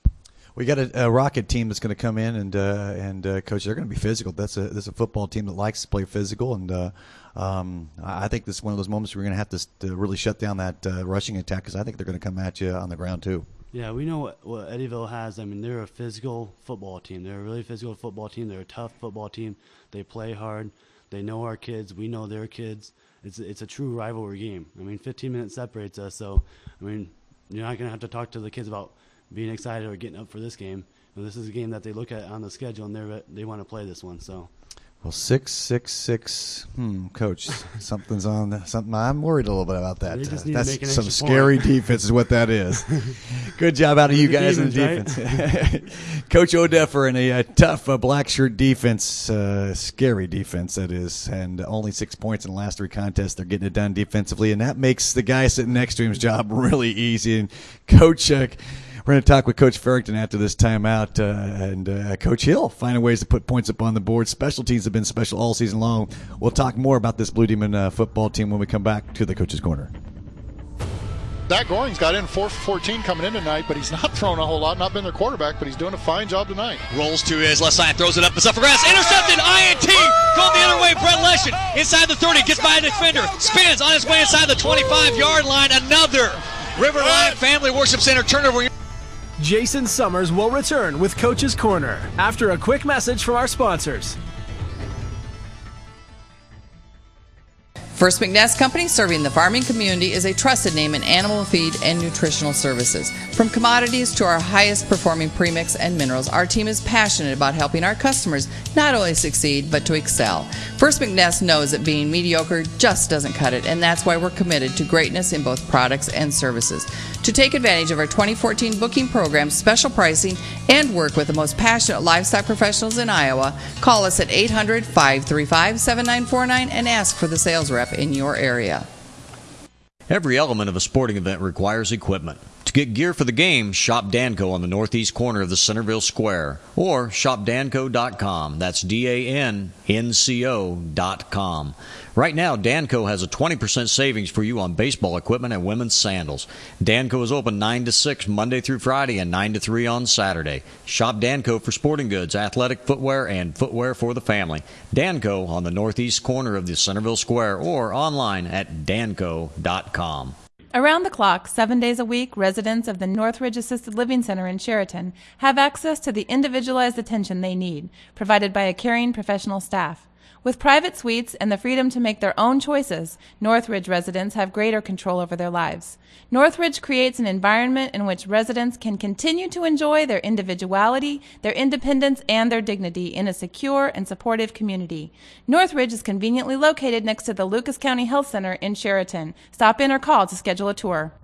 Speaker 2: We got a, a Rocket team that's going to come in and uh, and uh, coach. They're going to be physical. That's a that's a football team that likes to play physical, and uh, um, I think this is one of those moments we're going to have to, to really shut down that uh, rushing attack because I think they're going to come at you on the ground too.
Speaker 24: Yeah, we know what, what Eddyville has. I mean, they're a physical football team. They're a really physical football team. They're a tough football team. They play hard. They know our kids. We know their kids. It's it's a true rivalry game. I mean, fifteen minutes separates us, so I mean, you're not going to have to talk to the kids about being excited or getting up for this game. You know, this is a game that they look at on the schedule, and they they want to play this one. So,
Speaker 2: well, six, six, six. Hmm, coach, something's on. Something I'm worried a little bit about that.
Speaker 24: They just
Speaker 2: Uh,
Speaker 24: need to
Speaker 2: that's
Speaker 24: make an
Speaker 2: some
Speaker 24: extra
Speaker 2: scary
Speaker 24: point.
Speaker 2: defense, is what that is. Good job out of you
Speaker 24: The
Speaker 2: guys in the
Speaker 24: demons,
Speaker 2: defense, Coach O'Deffer in a, a tough uh, black shirt defense, uh, scary defense that is, and only six points in the last three contests. They're getting it done defensively, and that makes the guy sitting next to him's job really easy. And Coach. Uh, We're going to talk with Coach Farrington after this timeout, uh, and uh, Coach Hill finding ways to put points up on the board. Special teams have been special all season long. We'll talk more about this Blue Demon uh, football team when we come back to the Coach's Corner.
Speaker 22: Zach Goring's got in four for fourteen coming in tonight, but he's not thrown a whole lot, not been their quarterback, but he's doing a fine job tonight.
Speaker 23: Rolls to his left side, throws it up, it's up for grabs, intercepted, I N T, going the other way, Brett Leshin, inside the thirty, gets by a defender, spins on his way inside the twenty-five-yard line, another Riverline Family Worship Center turnover.
Speaker 3: Jason Summers will return with Coach's Corner after a quick message from our sponsors.
Speaker 9: First McNess Company, serving the farming community, is a trusted name in animal feed and nutritional services. From commodities to our highest performing premix and minerals, our team is passionate about helping our customers not only succeed, but to excel. First McNess knows that being mediocre just doesn't cut it, and that's why we're committed to greatness in both products and services. To take advantage of our twenty fourteen booking program, special pricing, and work with the most passionate livestock professionals in Iowa, call us at eight hundred, five three five, seven nine four nine and ask for the sales rep in your area.
Speaker 8: Every element of a sporting event requires equipment. To get gear for the game, shop Danco on the northeast corner of the Centerville Square, or shop danco dot com. That's D A N N C O dot com. Right now, Danco has a twenty percent savings for you on baseball equipment and women's sandals. Danco is open nine to six Monday through Friday and nine to three on Saturday. Shop Danco for sporting goods, athletic footwear, and footwear for the family. Danco on the northeast corner of the Centerville Square, or online at danco dot com.
Speaker 1: Around the clock, seven days a week, residents of the Northridge Assisted Living Center in Sheraton have access to the individualized attention they need, provided by a caring professional staff. With private suites and the freedom to make their own choices, Northridge residents have greater control over their lives. Northridge creates an environment in which residents can continue to enjoy their individuality, their independence, and their dignity in a secure and supportive community. Northridge is conveniently located next to the Lucas County Health Center in Sheraton. Stop in or call to schedule a tour.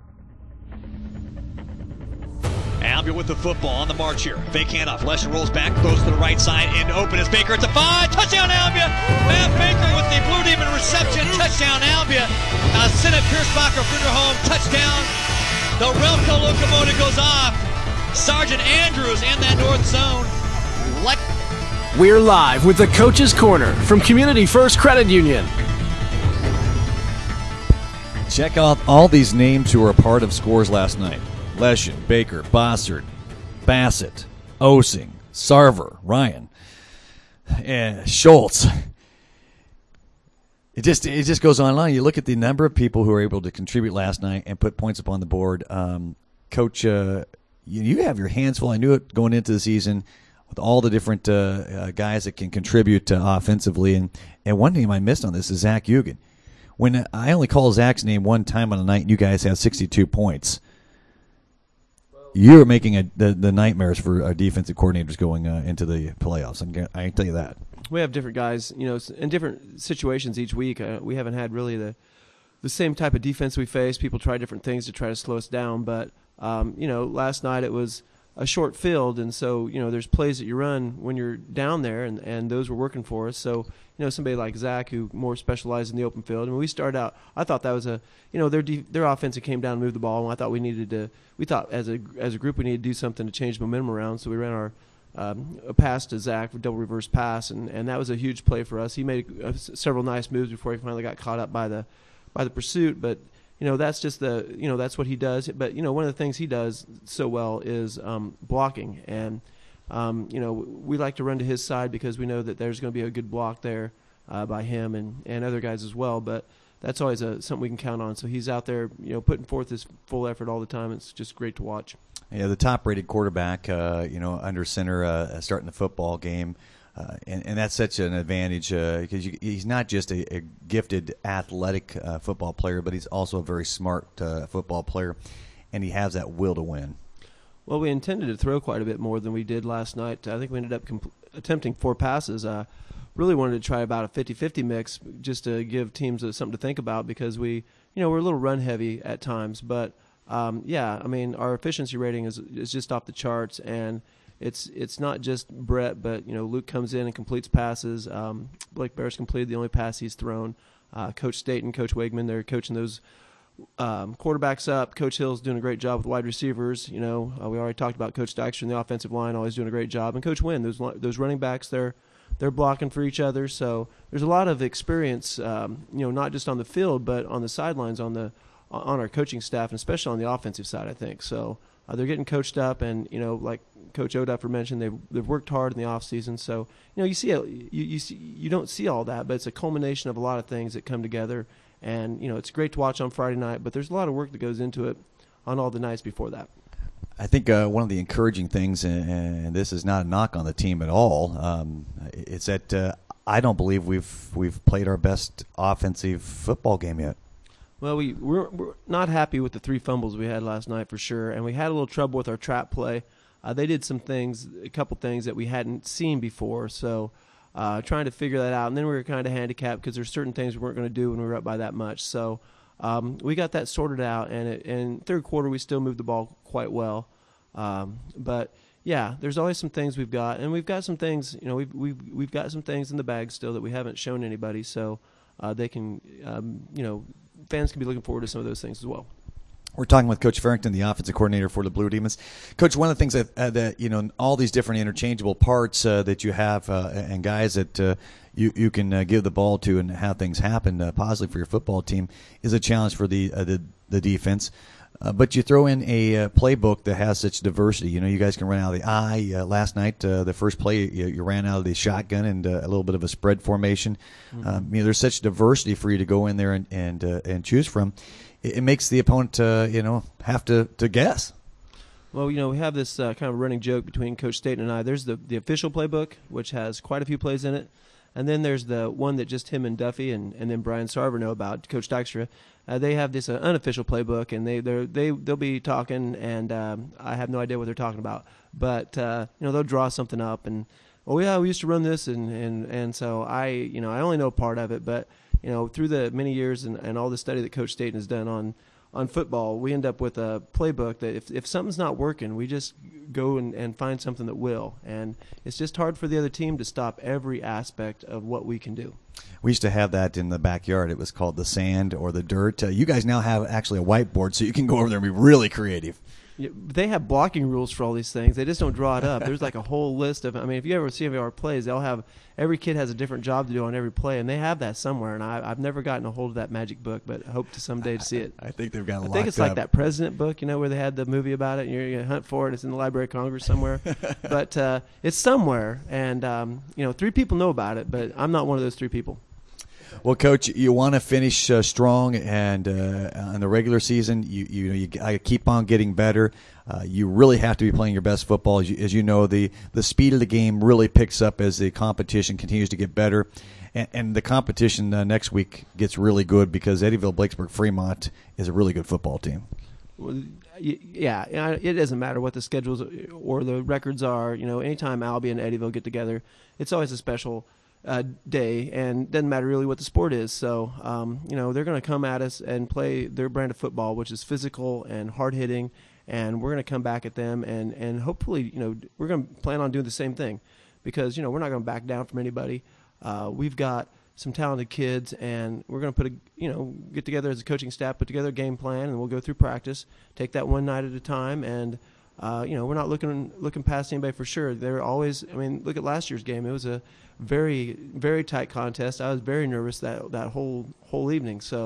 Speaker 23: Albion with the football on the march here. Fake handoff. Lesher rolls back, throws to the right side, and open is Baker. It's a five. Touchdown, Albion. Matt Baker with the Blue Demon reception. Touchdown, Albion. Uh, Senate Piercebacher, Home. Touchdown. The Relco locomotive goes off. Sergeant Andrews in that north zone. Like-
Speaker 3: We're live with the Coach's Corner from Community First Credit Union.
Speaker 2: Check out all these names who were a part of scores last night. Leshin, Baker, Bossard, Bassett, Osing, Sarver, Ryan, and Schultz. It just it just goes on and on. You look at the number of people who were able to contribute last night and put points up on the board. Um, Coach, uh, you, you have your hands full. I knew it going into the season with all the different uh, uh, guys that can contribute uh, offensively. And, and one name I missed on this is Zach Eugen. When I only call Zach's name one time on a night, and you guys have sixty-two points. You're making a, the, the nightmares for our defensive coordinators going uh, into the playoffs. I'm, I can tell you that.
Speaker 4: We have different guys, you know, in different situations each week. Uh, we haven't had really the the same type of defense we face. People try different things to try to slow us down. But, um, you know, last night it was a short field, and so, you know, there's plays that you run when you're down there, and, and those were working for us. So, you know, somebody like Zach who more specialized in the open field. I mean, we started out, I thought that was a, you know, their de- their offense came down and moved the ball, and I thought we needed to, we thought as a as a group we needed to do something to change momentum around, so we ran our um, a pass to Zach, double reverse pass, and, and that was a huge play for us. He made uh, several nice moves before he finally got caught up by the by the pursuit, but you know, that's just the, you know, that's what he does. But, you know, one of the things he does so well is um, blocking. And, um, you know, we like to run to his side because we know that there's going to be a good block there uh, by him and, and other guys as well. But that's always a, something we can count on. So he's out there, you know, putting forth his full effort all the time. It's just great to watch.
Speaker 2: Yeah, the top-rated quarterback, uh, you know, under center uh, starting the football game. Uh, and, and that's such an advantage because uh, he's not just a, a gifted athletic uh, football player, but he's also a very smart uh, football player, and he has that will to win.
Speaker 4: Well, we intended to throw quite a bit more than we did last night. I think we ended up comp- attempting four passes. Uh, really wanted to try about a fifty-fifty mix just to give teams uh, something to think about because we, you know, we're a little run-heavy at times. But, um, yeah, I mean, our efficiency rating is is just off the charts, and It's it's not just Brett, but, you know, Luke comes in and completes passes. Um, Blake Barris completed the only pass he's thrown. Uh, Coach Staten, Coach Wegman, they're coaching those um, quarterbacks up. Coach Hill's doing a great job with wide receivers. You know, uh, we already talked about Coach Dykstra in the offensive line, always doing a great job. And Coach Wynn, those those running backs, they're they're blocking for each other. So there's a lot of experience, um, you know, not just on the field, but on the sidelines, on the on our coaching staff, and especially on the offensive side, I think. So uh, they're getting coached up, and, you know, like Coach O'Duffer mentioned, they've they've worked hard in the off season. So, you know, you see it, you you see you don't see all that, but it's a culmination of a lot of things that come together. And, you know, it's great to watch on Friday night, but there's a lot of work that goes into it on all the nights before that.
Speaker 2: I think uh, one of the encouraging things, and, and this is not a knock on the team at all, um, it's that uh, I don't believe we've we've played our best offensive football game yet.
Speaker 4: Well, we we're, we're not happy with the three fumbles we had last night for sure, and we had a little trouble with our trap play. Uh, they did some things, a couple things that we hadn't seen before, so uh, trying to figure that out. And then we were kind of handicapped because there's certain things we weren't going to do when we were up by that much. So um, we got that sorted out, and it, in third quarter we still moved the ball quite well. Um, but yeah, there's always some things we've got, and we've got some things. You know, we've we've we've got some things in the bag still that we haven't shown anybody, so uh, they can, um, you know, fans can be looking forward to some of those things as well.
Speaker 2: We're talking with Coach Farrington, the offensive coordinator for the Blue Demons. Coach, one of the things that, uh, that you know, all these different interchangeable parts uh, that you have uh, and guys that uh, you, you can uh, give the ball to and have things happen uh, positively for your football team is a challenge for the uh, the, the defense. Uh, but you throw in a uh, playbook that has such diversity. You know, you guys can run out of the eye. Uh, last night, uh, the first play, you, you ran out of the shotgun and uh, a little bit of a spread formation. Mm-hmm. Um, you know, there's such diversity for you to go in there and and, uh, and choose from. It, it makes the opponent, uh, you know, have to, to guess.
Speaker 4: Well, you know, we have this uh, kind of running joke between Coach Staten and I. There's the, the official playbook, which has quite a few plays in it. And then there's the one that just him and Duffy and, and then Brian Sarver know about, Coach Dykstra. Uh, they have this uh, unofficial playbook, and they they they they'll be talking, and um, I have no idea what they're talking about. But uh, you know, they'll draw something up, and oh yeah, we used to run this, and, and, and so I you know I only know part of it, but you know through the many years and, and all the study that Coach Staten has done on on football, we end up with a playbook that if if something's not working, we just go and, and find something that will. And it's just hard for the other team to stop every aspect of what we can do.
Speaker 2: We used to have that in the backyard. It was called the sand or the dirt. Uh, you guys now have actually a whiteboard, so you can go over there and be really creative.
Speaker 4: Yeah, they have blocking rules for all these things. They just don't draw it up. There's like a whole list of, I mean, if you ever see any of our plays, they'll have, every kid has a different job to do on every play, and they have that somewhere. And I, I've never gotten a hold of that magic book, but hope to someday to see it.
Speaker 2: I think they've got it
Speaker 4: I think it's
Speaker 2: up.
Speaker 4: like that President book, you know, where they had the movie about it, and you're going to hunt for it. It's in the Library of Congress somewhere. But uh, it's somewhere, and, um, you know, three people know about it, but I'm not one of those three people.
Speaker 2: Well, Coach, you want to finish uh, strong, and uh, in the regular season, you you know you I keep on getting better. Uh, you really have to be playing your best football. As you, as you know, the the speed of the game really picks up as the competition continues to get better, and, and the competition uh, next week gets really good because Eddyville, Blacksburg, Fremont is a really good football team.
Speaker 4: Well, yeah, it doesn't matter what the schedules or the records are. You know, anytime Albion and Eddyville get together, it's always a special Uh, day, and doesn't matter really what the sport is. So, um, you know, they're going to come at us and play their brand of football, which is physical and hard-hitting, and we're going to come back at them, and, and hopefully, you know, we're going to plan on doing the same thing because, you know, we're not going to back down from anybody. Uh, we've got some talented kids, and we're going to put a, you know, get together as a coaching staff, put together a game plan, and we'll go through practice, take that one night at a time, and Uh, you know, we're not looking looking past anybody for sure. They're always, I mean, look at last year's game. It was a very, very tight contest. I was very nervous that that whole whole evening. So,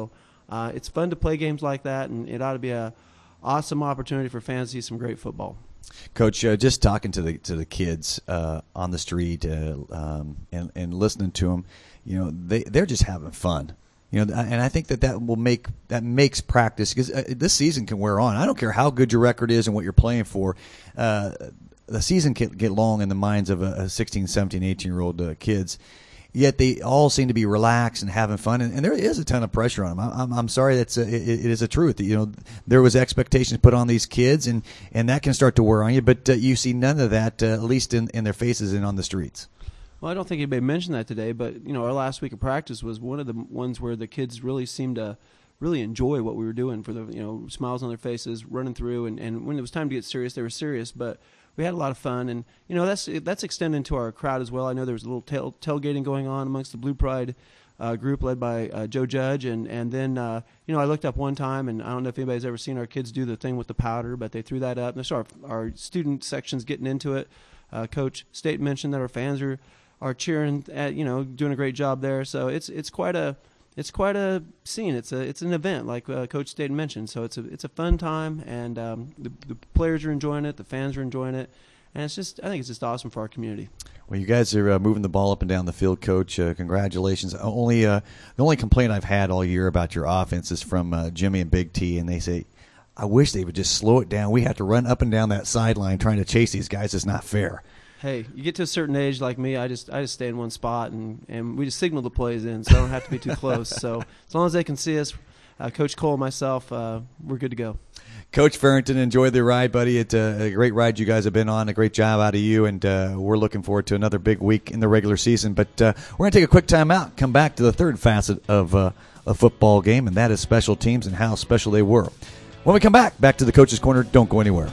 Speaker 4: uh, it's fun to play games like that, and it ought to be a awesome opportunity for fans to see some great football.
Speaker 2: Coach, uh, just talking to the to the kids uh, on the street uh, um, and and listening to them, you know, they they're just having fun. You know, and I think that that will make that makes practice, because uh, this season can wear on. I don't care how good your record is and what you're playing for. Uh, the season can get long in the minds of a, a sixteen, seventeen, eighteen-year-old uh, kids. Yet they all seem to be relaxed and having fun, and, and there is a ton of pressure on them. I'm, I'm sorry, that's a, it, it is a truth. You know, there was expectations put on these kids, and, and that can start to wear on you. But uh, you see none of that, uh, at least in, in their faces and on the streets.
Speaker 4: Well, I don't think anybody mentioned that today, but you know, our last week of practice was one of the ones where the kids really seemed to really enjoy what we were doing. For the you know smiles on their faces, running through, and, and when it was time to get serious, they were serious. But we had a lot of fun, and you know that's that's extending to our crowd as well. I know there was a little tail, tailgating going on amongst the Blue Pride uh, group led by uh, Joe Judge, and and then uh, you know I looked up one time, and I don't know if anybody's ever seen our kids do the thing with the powder, but they threw that up. And so our our student section's getting into it. Uh, Coach State mentioned that our fans are. are cheering at, you know, doing a great job there. So it's it's quite a it's quite a scene. It's a it's an event, like uh, Coach Staten mentioned. So it's a it's a fun time, and um, the the players are enjoying it, the fans are enjoying it, and it's just I think it's just awesome for our community.
Speaker 2: Well, you guys are uh, moving the ball up and down the field, Coach. Uh, congratulations. Only uh, the only complaint I've had all year about your offense is from uh, Jimmy and Big T, and they say, I wish they would just slow it down. We have to run up and down that sideline trying to chase these guys. It's not fair.
Speaker 4: Hey, you get to a certain age like me, I just I just stay in one spot, and, and we just signal the plays in, so I don't have to be too close. So as long as they can see us, uh, Coach Cole and myself, uh, we're good to go.
Speaker 2: Coach Farrington, enjoy the ride, buddy. It's a, a great ride you guys have been on, a great job out of you, and uh, we're looking forward to another big week in the regular season. But uh, we're going to take a quick time out, come back to the third facet of uh, a football game, and that is special teams and how special they were. When we come back, back to the Coach's Corner, don't go anywhere.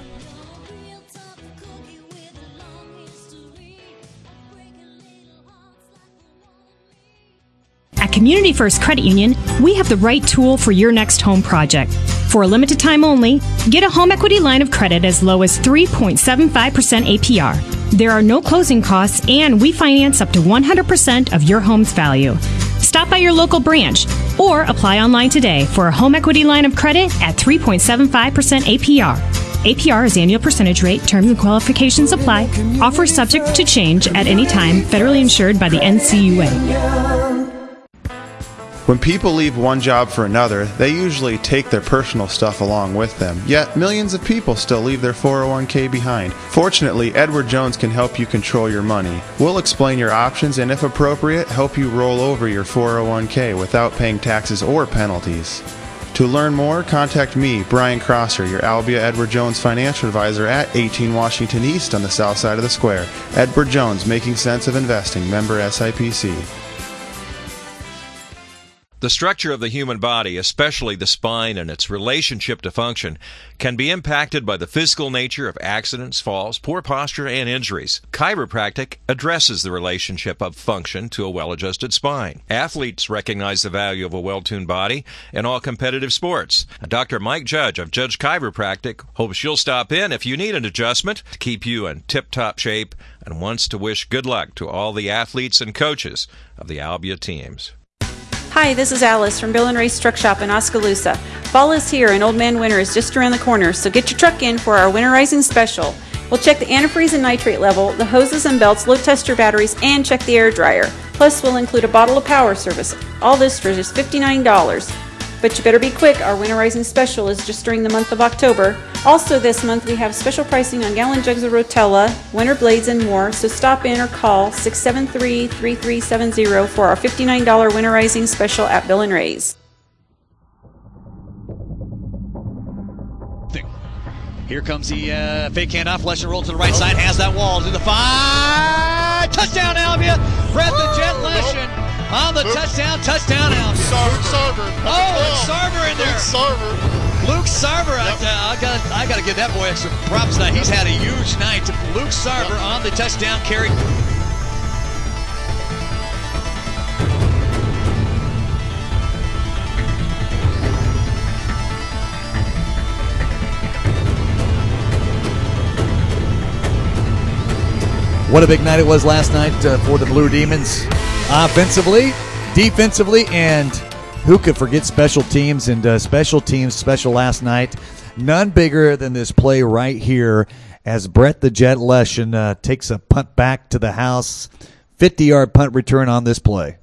Speaker 18: At Community First Credit Union, we have the right tool for your next home project. For a limited time only, get a home equity line of credit as low as three point seven five percent A P R. There are no closing costs, and we finance up to one hundred percent of your home's value. Stop by your local branch or apply online today for a home equity line of credit at three point seven five percent A P R. A P R is annual percentage rate. Terms and qualifications apply. Offer subject to change at any time. Federally insured by the N C U A.
Speaker 5: When people leave one job for another, they usually take their personal stuff along with them. Yet, millions of people still leave their four oh one k behind. Fortunately, Edward Jones can help you control your money. We'll explain your options and, if appropriate, help you roll over your four oh one k without paying taxes or penalties. To learn more, contact me, Brian Crosser, your Albia Edward Jones financial advisor at eighteen Washington East on the south side of the square. Edward Jones, making sense of investing. Member S I P C.
Speaker 6: The structure of the human body, especially the spine and its relationship to function, can be impacted by the physical nature of accidents, falls, poor posture, and injuries. Chiropractic addresses the relationship of function to a well-adjusted spine. Athletes recognize the value of a well-tuned body in all competitive sports. Doctor Mike Judge of Judge Chiropractic hopes you'll stop in if you need an adjustment to keep you in tip-top shape, and wants to wish good luck to all the athletes and coaches of the Albia teams.
Speaker 7: Hi, this is Alice from Bill and Ray's Truck Shop in Oskaloosa. Fall is here and Old Man Winter is just around the corner, so get your truck in for our winterizing special. We'll check the antifreeze and nitrate level, the hoses and belts, load test your batteries, and check the air dryer. Plus, we'll include a bottle of power service. All this for just fifty-nine dollars. But you better be quick, our winterizing special is just during the month of October. Also this month we have special pricing on gallon jugs of Rotella, winter blades, and more, so stop in or call six seven three, three three seven zero for our fifty-nine dollars winterizing special at Bill and Ray's.
Speaker 23: Here comes the uh, fake handoff. Lesher roll to the right side, has that wall to the five. Touchdown, Albia. Brett the Jet Lesher on the Luke, touchdown. Touchdown, Albia.
Speaker 22: Luke Sarver.
Speaker 23: Oh, Luke Sarver in there.
Speaker 22: Luke Sarver.
Speaker 23: Luke Sarver. Yep. I, I got I got to give that boy extra props tonight. He's had a huge night. Luke Sarver yep. on the touchdown carry.
Speaker 2: What a big night it was last night uh, for the Blue Demons. Offensively, defensively, and who could forget special teams? And uh, special teams, special last night. None bigger than this play right here as Brett the Jet Leshen uh, takes a punt back to the house. fifty-yard punt return on this play.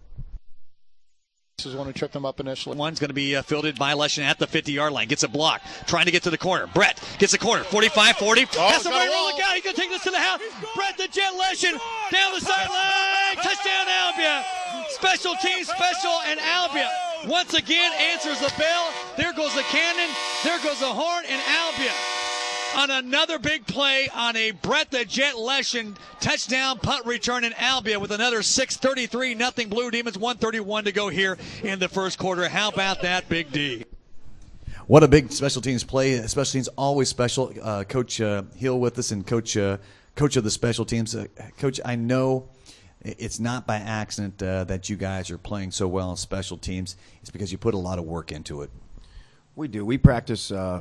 Speaker 22: This is one who tripped him up initially.
Speaker 23: One's going to be uh, fielded by Leshen at the fifty-yard line. Gets a block. Trying to get to the corner. Brett gets the corner. forty-five forty.
Speaker 22: Oh,
Speaker 23: has somebody roll it out. He's going to take this to the house. Brett the Jet Leshen down the sideline. Touchdown, Albia. Special teams, special, and Albia once again answers the bell. There goes the cannon. There goes the horn, and Albia on another big play on a Brett the Jet Leshen touchdown punt return in Albia with another six thirty-three nothing Blue Demons, one thirty-one to go here in the first quarter. How about that, Big D?
Speaker 2: What a big special teams play. Special teams always special. Uh, Coach uh, Hill with us, and Coach uh, Coach of the special teams. Uh, Coach, I know it's not by accident uh, that you guys are playing so well in special teams. It's because you put a lot of work into it.
Speaker 10: We do. We practice uh,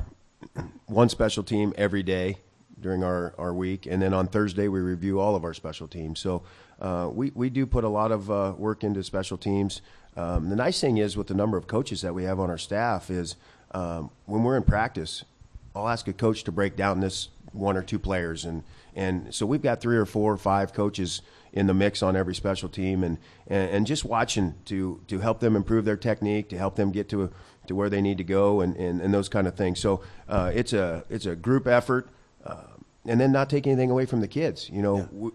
Speaker 10: one special team every day during our, our week, and then on Thursday we review all of our special teams. So uh, we, we do put a lot of uh, work into special teams. Um, the nice thing is with the number of coaches that we have on our staff is um, when we're in practice, I'll ask a coach to break down this one or two players. And, and so we've got three or four or five coaches in the mix on every special team, and, and, and just watching to, to help them improve their technique, to help them get to, to where they need to go, and, and, and those kind of things. So uh, it's a it's a group effort, uh, and then not take anything away from the kids. You know, yeah. we,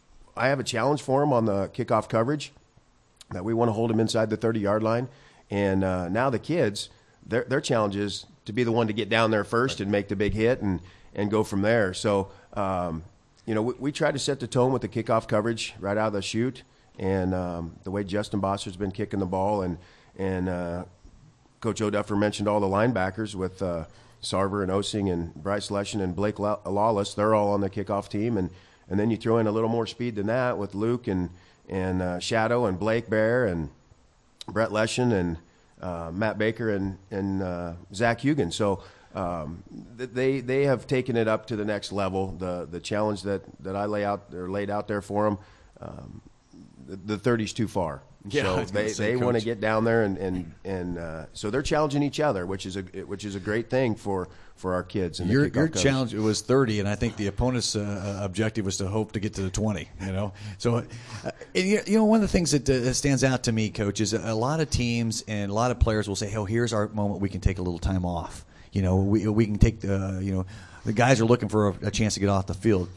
Speaker 10: I have a challenge for them on the kickoff coverage that we want to hold them inside the thirty-yard line, and uh, now the kids, their their challenge is to be the one to get down there first right. and make the big hit and, and go from there. So, um, you know, we, we try to set the tone with the kickoff coverage right out of the chute, and um, the way Justin Bosser's been kicking the ball, and and uh, Coach O'Duffer mentioned all the linebackers with uh, Sarver and Osing and Bryce Leshen and Blake Lawless. They're all on the kickoff team, and, and then you throw in a little more speed than that with Luke and and uh, Shadow and Blake Bear and Brett Leshen and uh, Matt Baker and and uh, Zach Hugan. So um, they they have taken it up to the next level. The the challenge that, that I lay out or laid out there for them, um, the, the thirty's too far.
Speaker 2: Yeah,
Speaker 10: so they, they want to get down there, and and, and uh, so they're challenging each other, which is a which is a great thing for, for our kids. And
Speaker 2: your your challenge was thirty, and I think the opponent's uh, objective was to hope to get to the twenty. You know, so uh, and you know one of the things that uh, stands out to me, Coach, is a lot of teams and a lot of players will say, "Oh, here's our moment. We can take a little time off. You know, we we can take the you know the guys are looking for a, a chance to get off the field."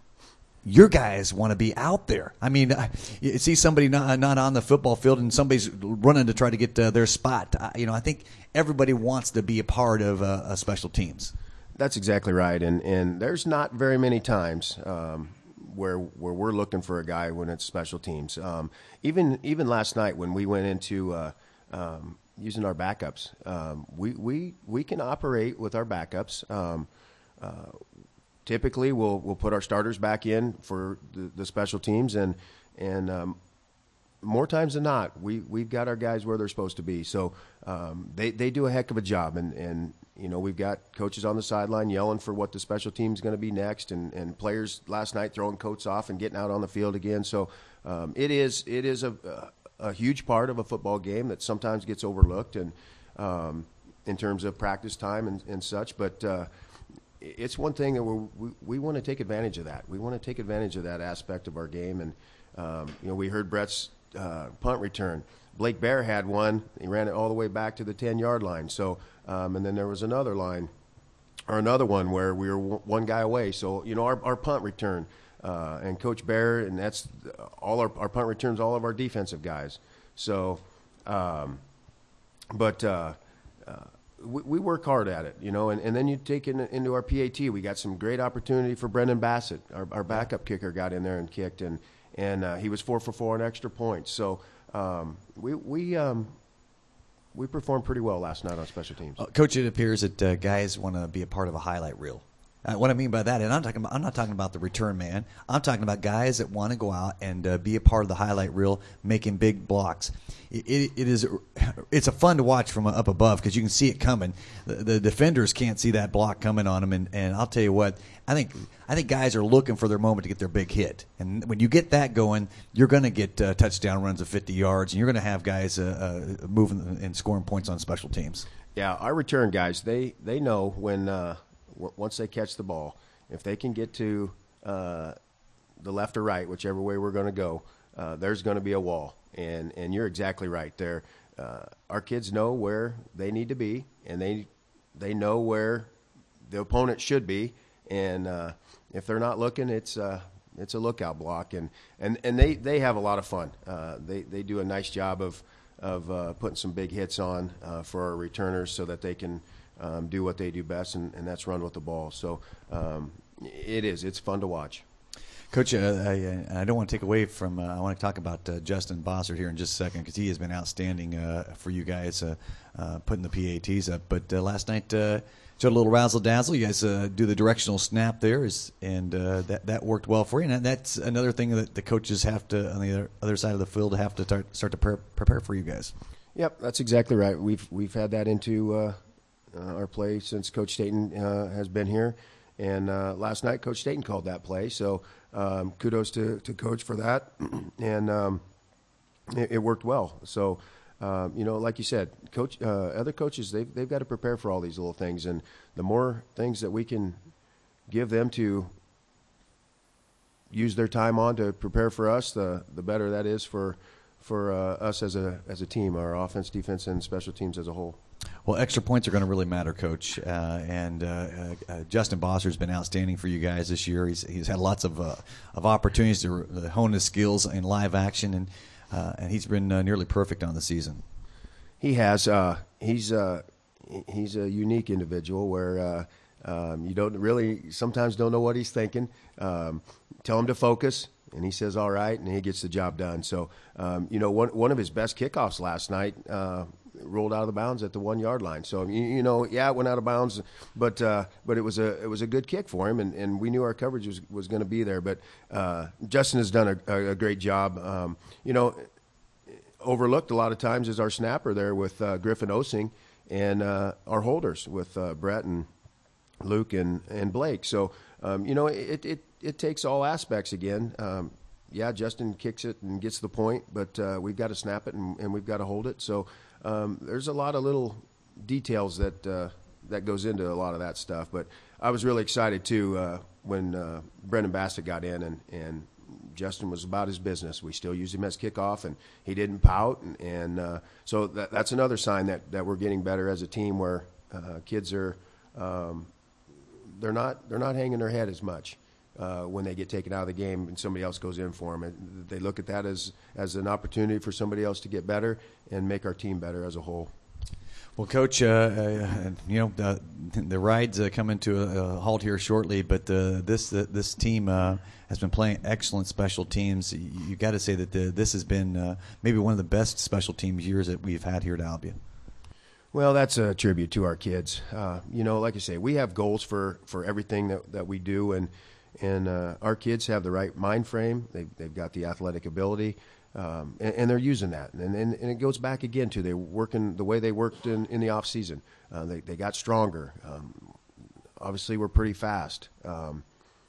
Speaker 2: Your guys want to be out there. I mean, you see somebody not, not on the football field and somebody's running to try to get uh, their spot. I, you know, I think everybody wants to be a part of uh, uh, special teams.
Speaker 10: That's exactly right, and and there's not very many times um, where where we're looking for a guy when it's special teams. Um, even even last night when we went into uh, um, using our backups, um, we we we can operate with our backups. Um, uh, Typically, we'll we'll put our starters back in for the, the special teams, and and um, more times than not, we we've got our guys where they're supposed to be. So um, they they do a heck of a job, and and you know we've got coaches on the sideline yelling for what the special team is going to be next, and, and players last night throwing coats off and getting out on the field again. So um, it is it is a a huge part of a football game that sometimes gets overlooked, and um, in terms of practice time and, and such, but. Uh, It's one thing that we're, we we want to take advantage of that. We want to take advantage of that aspect of our game. And, um, you know, we heard Brett's uh, punt return. Blake Bear had one. He ran it all the way back to the ten-yard line. So, um, and then there was another line or another one where we were w- one guy away. So, you know, our, our punt return uh, and Coach Bear, and that's all our, our punt returns, all of our defensive guys. So, um, but uh, uh, We, we work hard at it, you know, and, and then you take it into our P A T. We got some great opportunity for Brendan Bassett. Our, our backup kicker got in there and kicked, and and uh, he was four for four on extra points. So um, we we um, we performed pretty well last night on special teams.
Speaker 2: Uh, Coach, it appears that uh, guys want to be a part of a highlight reel. Uh, what I mean by that, and I'm talking about, I'm not talking about the return man. I'm talking about guys that want to go out and uh, be a part of the highlight reel, making big blocks. It, it, it is, it's a fun to watch from up above because you can see it coming. The, the defenders can't see that block coming on them, and, and I'll tell you what, I think I think guys are looking for their moment to get their big hit, and when you get that going, you're going to get uh, touchdown runs of fifty yards, and you're going to have guys uh, uh, moving and scoring points on special teams.
Speaker 10: Yeah, our return guys, they they know when. Uh, Once they catch the ball, if they can get to uh, the left or right, whichever way we're going to go, uh, there's going to be a wall. And and you're exactly right there. Uh, our kids know where they need to be, and they they know where the opponent should be. And uh, if they're not looking, it's uh, it's a lookout block. And and, and they, they have a lot of fun. Uh, they they do a nice job of of uh, putting some big hits on uh, for our returners so that they can. Um, do what they do best, and, and that's run with the ball. So um, it is. It's fun to watch.
Speaker 2: Coach, uh, I, I don't want to take away from uh, – I want to talk about uh, Justin Bossert here in just a second because he has been outstanding uh, for you guys uh, uh, putting the P A Ts up. But uh, last night uh, showed a little razzle-dazzle. You guys uh, do the directional snap there, is, and uh, that, that worked well for you. And that's another thing that the coaches have to, on the other, other side of the field, have to start, start to pre- prepare for you guys.
Speaker 10: Yep, that's exactly right. We've, we've had that into uh, – Uh, our play since Coach Staten uh, has been here. And uh, last night, Coach Staten called that play. So um, kudos to, to Coach for that. and um, it, it worked well. So, um, you know, like you said, coach, uh, other coaches, they've, they've got to prepare for all these little things. And the more things that we can give them to use their time on to prepare for us, the, the better that is for, for uh, us as a, as a team, our offense, defense, and special teams as a whole.
Speaker 2: Well, extra points are going to really matter, Coach. Uh, and uh, uh, Justin Bossert has been outstanding for you guys this year. He's he's had lots of uh, of opportunities to hone his skills in live action, and uh, and he's been uh, nearly perfect on the season.
Speaker 10: He has. Uh, he's uh, he's a unique individual where uh, um, you don't really sometimes don't know what he's thinking. Um, tell him to focus, and he says all right, and he gets the job done. So um, you know, one one of his best kickoffs last night. Uh, rolled out of the bounds at the one yard line. So you, you know, yeah, it went out of bounds, but uh, but it was a it was a good kick for him, and, and we knew our coverage was, was going to be there. But uh, Justin has done a, a great job. Um, you know, overlooked a lot of times is our snapper there with uh, Griffin Osing, and uh, our holders with uh, Brett and Luke and, and Blake. So um, you know, it, it it takes all aspects again. Um, yeah, Justin kicks it and gets the point, but uh, we've got to snap it and, and we've got to hold it. So um, there's a lot of little details that uh, that goes into a lot of that stuff. But I was really excited, too, uh, when uh, Brendan Bassett got in and, and Justin was about his business. We still use him as kickoff, and he didn't pout. And, and uh, so that, that's another sign that, that we're getting better as a team where uh, kids are um, they're not they're not hanging their head as much. Uh, when they get taken out of the game and somebody else goes in for them. And they look at that as, as an opportunity for somebody else to get better and make our team better as a whole.
Speaker 2: Well, Coach, uh, uh, you know, the, the ride's uh, coming to a, a halt here shortly, but uh, this uh, this team uh, has been playing excellent special teams. You, you got to say that the, this has been uh, maybe one of the best special teams years that we've had here at Albion.
Speaker 10: Well, that's a tribute to our kids. Uh, you know, like I say, we have goals for, for everything that, that we do, and And uh, our kids have the right mind frame. They've, they've got the athletic ability, um, and, and they're using that. And, and, and it goes back again to they're working the way they worked in, in the off season. Uh, they they got stronger. Um, obviously, we're pretty fast. Um,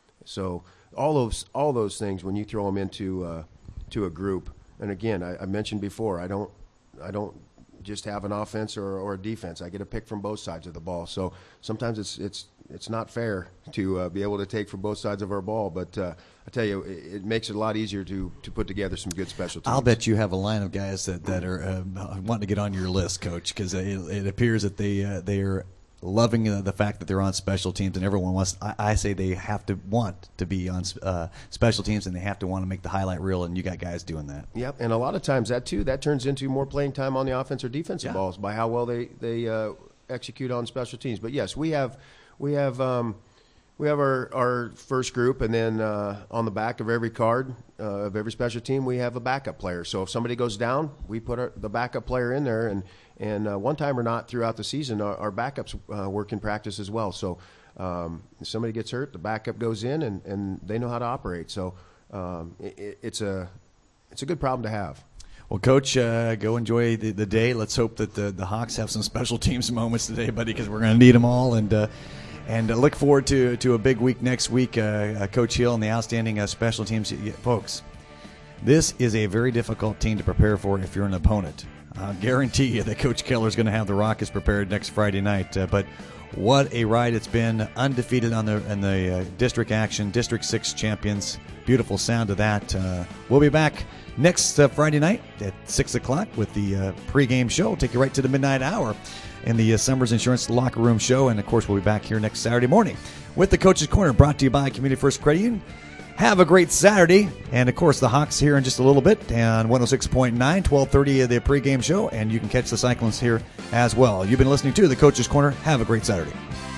Speaker 10: so all those all those things when you throw them into uh, to a group. And again, I, I mentioned before, I don't I don't just have an offense or, or a defense. I get a pick from both sides of the ball. So sometimes it's it's it's not fair to uh, be able to take from both sides of our ball. But uh, I tell you, it, it makes it a lot easier to, to put together some good special teams.
Speaker 2: I'll bet you have a line of guys that, that are uh, wanting to get on your list, Coach, because it, it appears that they uh, they are loving uh, the fact that they're on special teams, and everyone wants. I, I say they have to want to be on uh, special teams, and they have to want to make the highlight reel. And you got guys doing that.
Speaker 10: Yep, and a lot of times that too that turns into more playing time on the offense or defensive
Speaker 2: yeah.
Speaker 10: balls by how well they they uh, execute on special teams. But yes, we have we have um, We have our, our first group, and then uh, on the back of every card uh, of every special team, we have a backup player. So if somebody goes down, we put our, the backup player in there. And, and uh, one time or not throughout the season, our, our backups uh, work in practice as well. So um, if somebody gets hurt, the backup goes in, and, and they know how to operate. So um, it, it's a it's a good problem to have.
Speaker 2: Well, Coach, uh, go enjoy the, the day. Let's hope that the, the Hawks have some special teams moments today, buddy, because we're going to need them all. And uh, and uh, look forward to to a big week next week. Uh, uh, Coach Hill and the outstanding uh, special teams. Yeah, folks, this is a very difficult team to prepare for if you're an opponent. I guarantee you that Coach Keller is going to have the Rockets prepared next Friday night. Uh, but what a ride it's been. Undefeated on the in the uh, district action, District six champions. Beautiful sound of that. Uh, we'll be back next uh, Friday night at six o'clock with the uh, pregame show. We'll take you right to the midnight hour in the uh, Summers Insurance Locker Room show. And, of course, we'll be back here next Saturday morning with the Coach's Corner, brought to you by Community First Credit Union. Have a great Saturday. And, of course, the Hawks here in just a little bit. And one oh six point nine, twelve thirty of the pregame show. And you can catch the Cyclones here as well. You've been listening to the Coach's Corner. Have a great Saturday.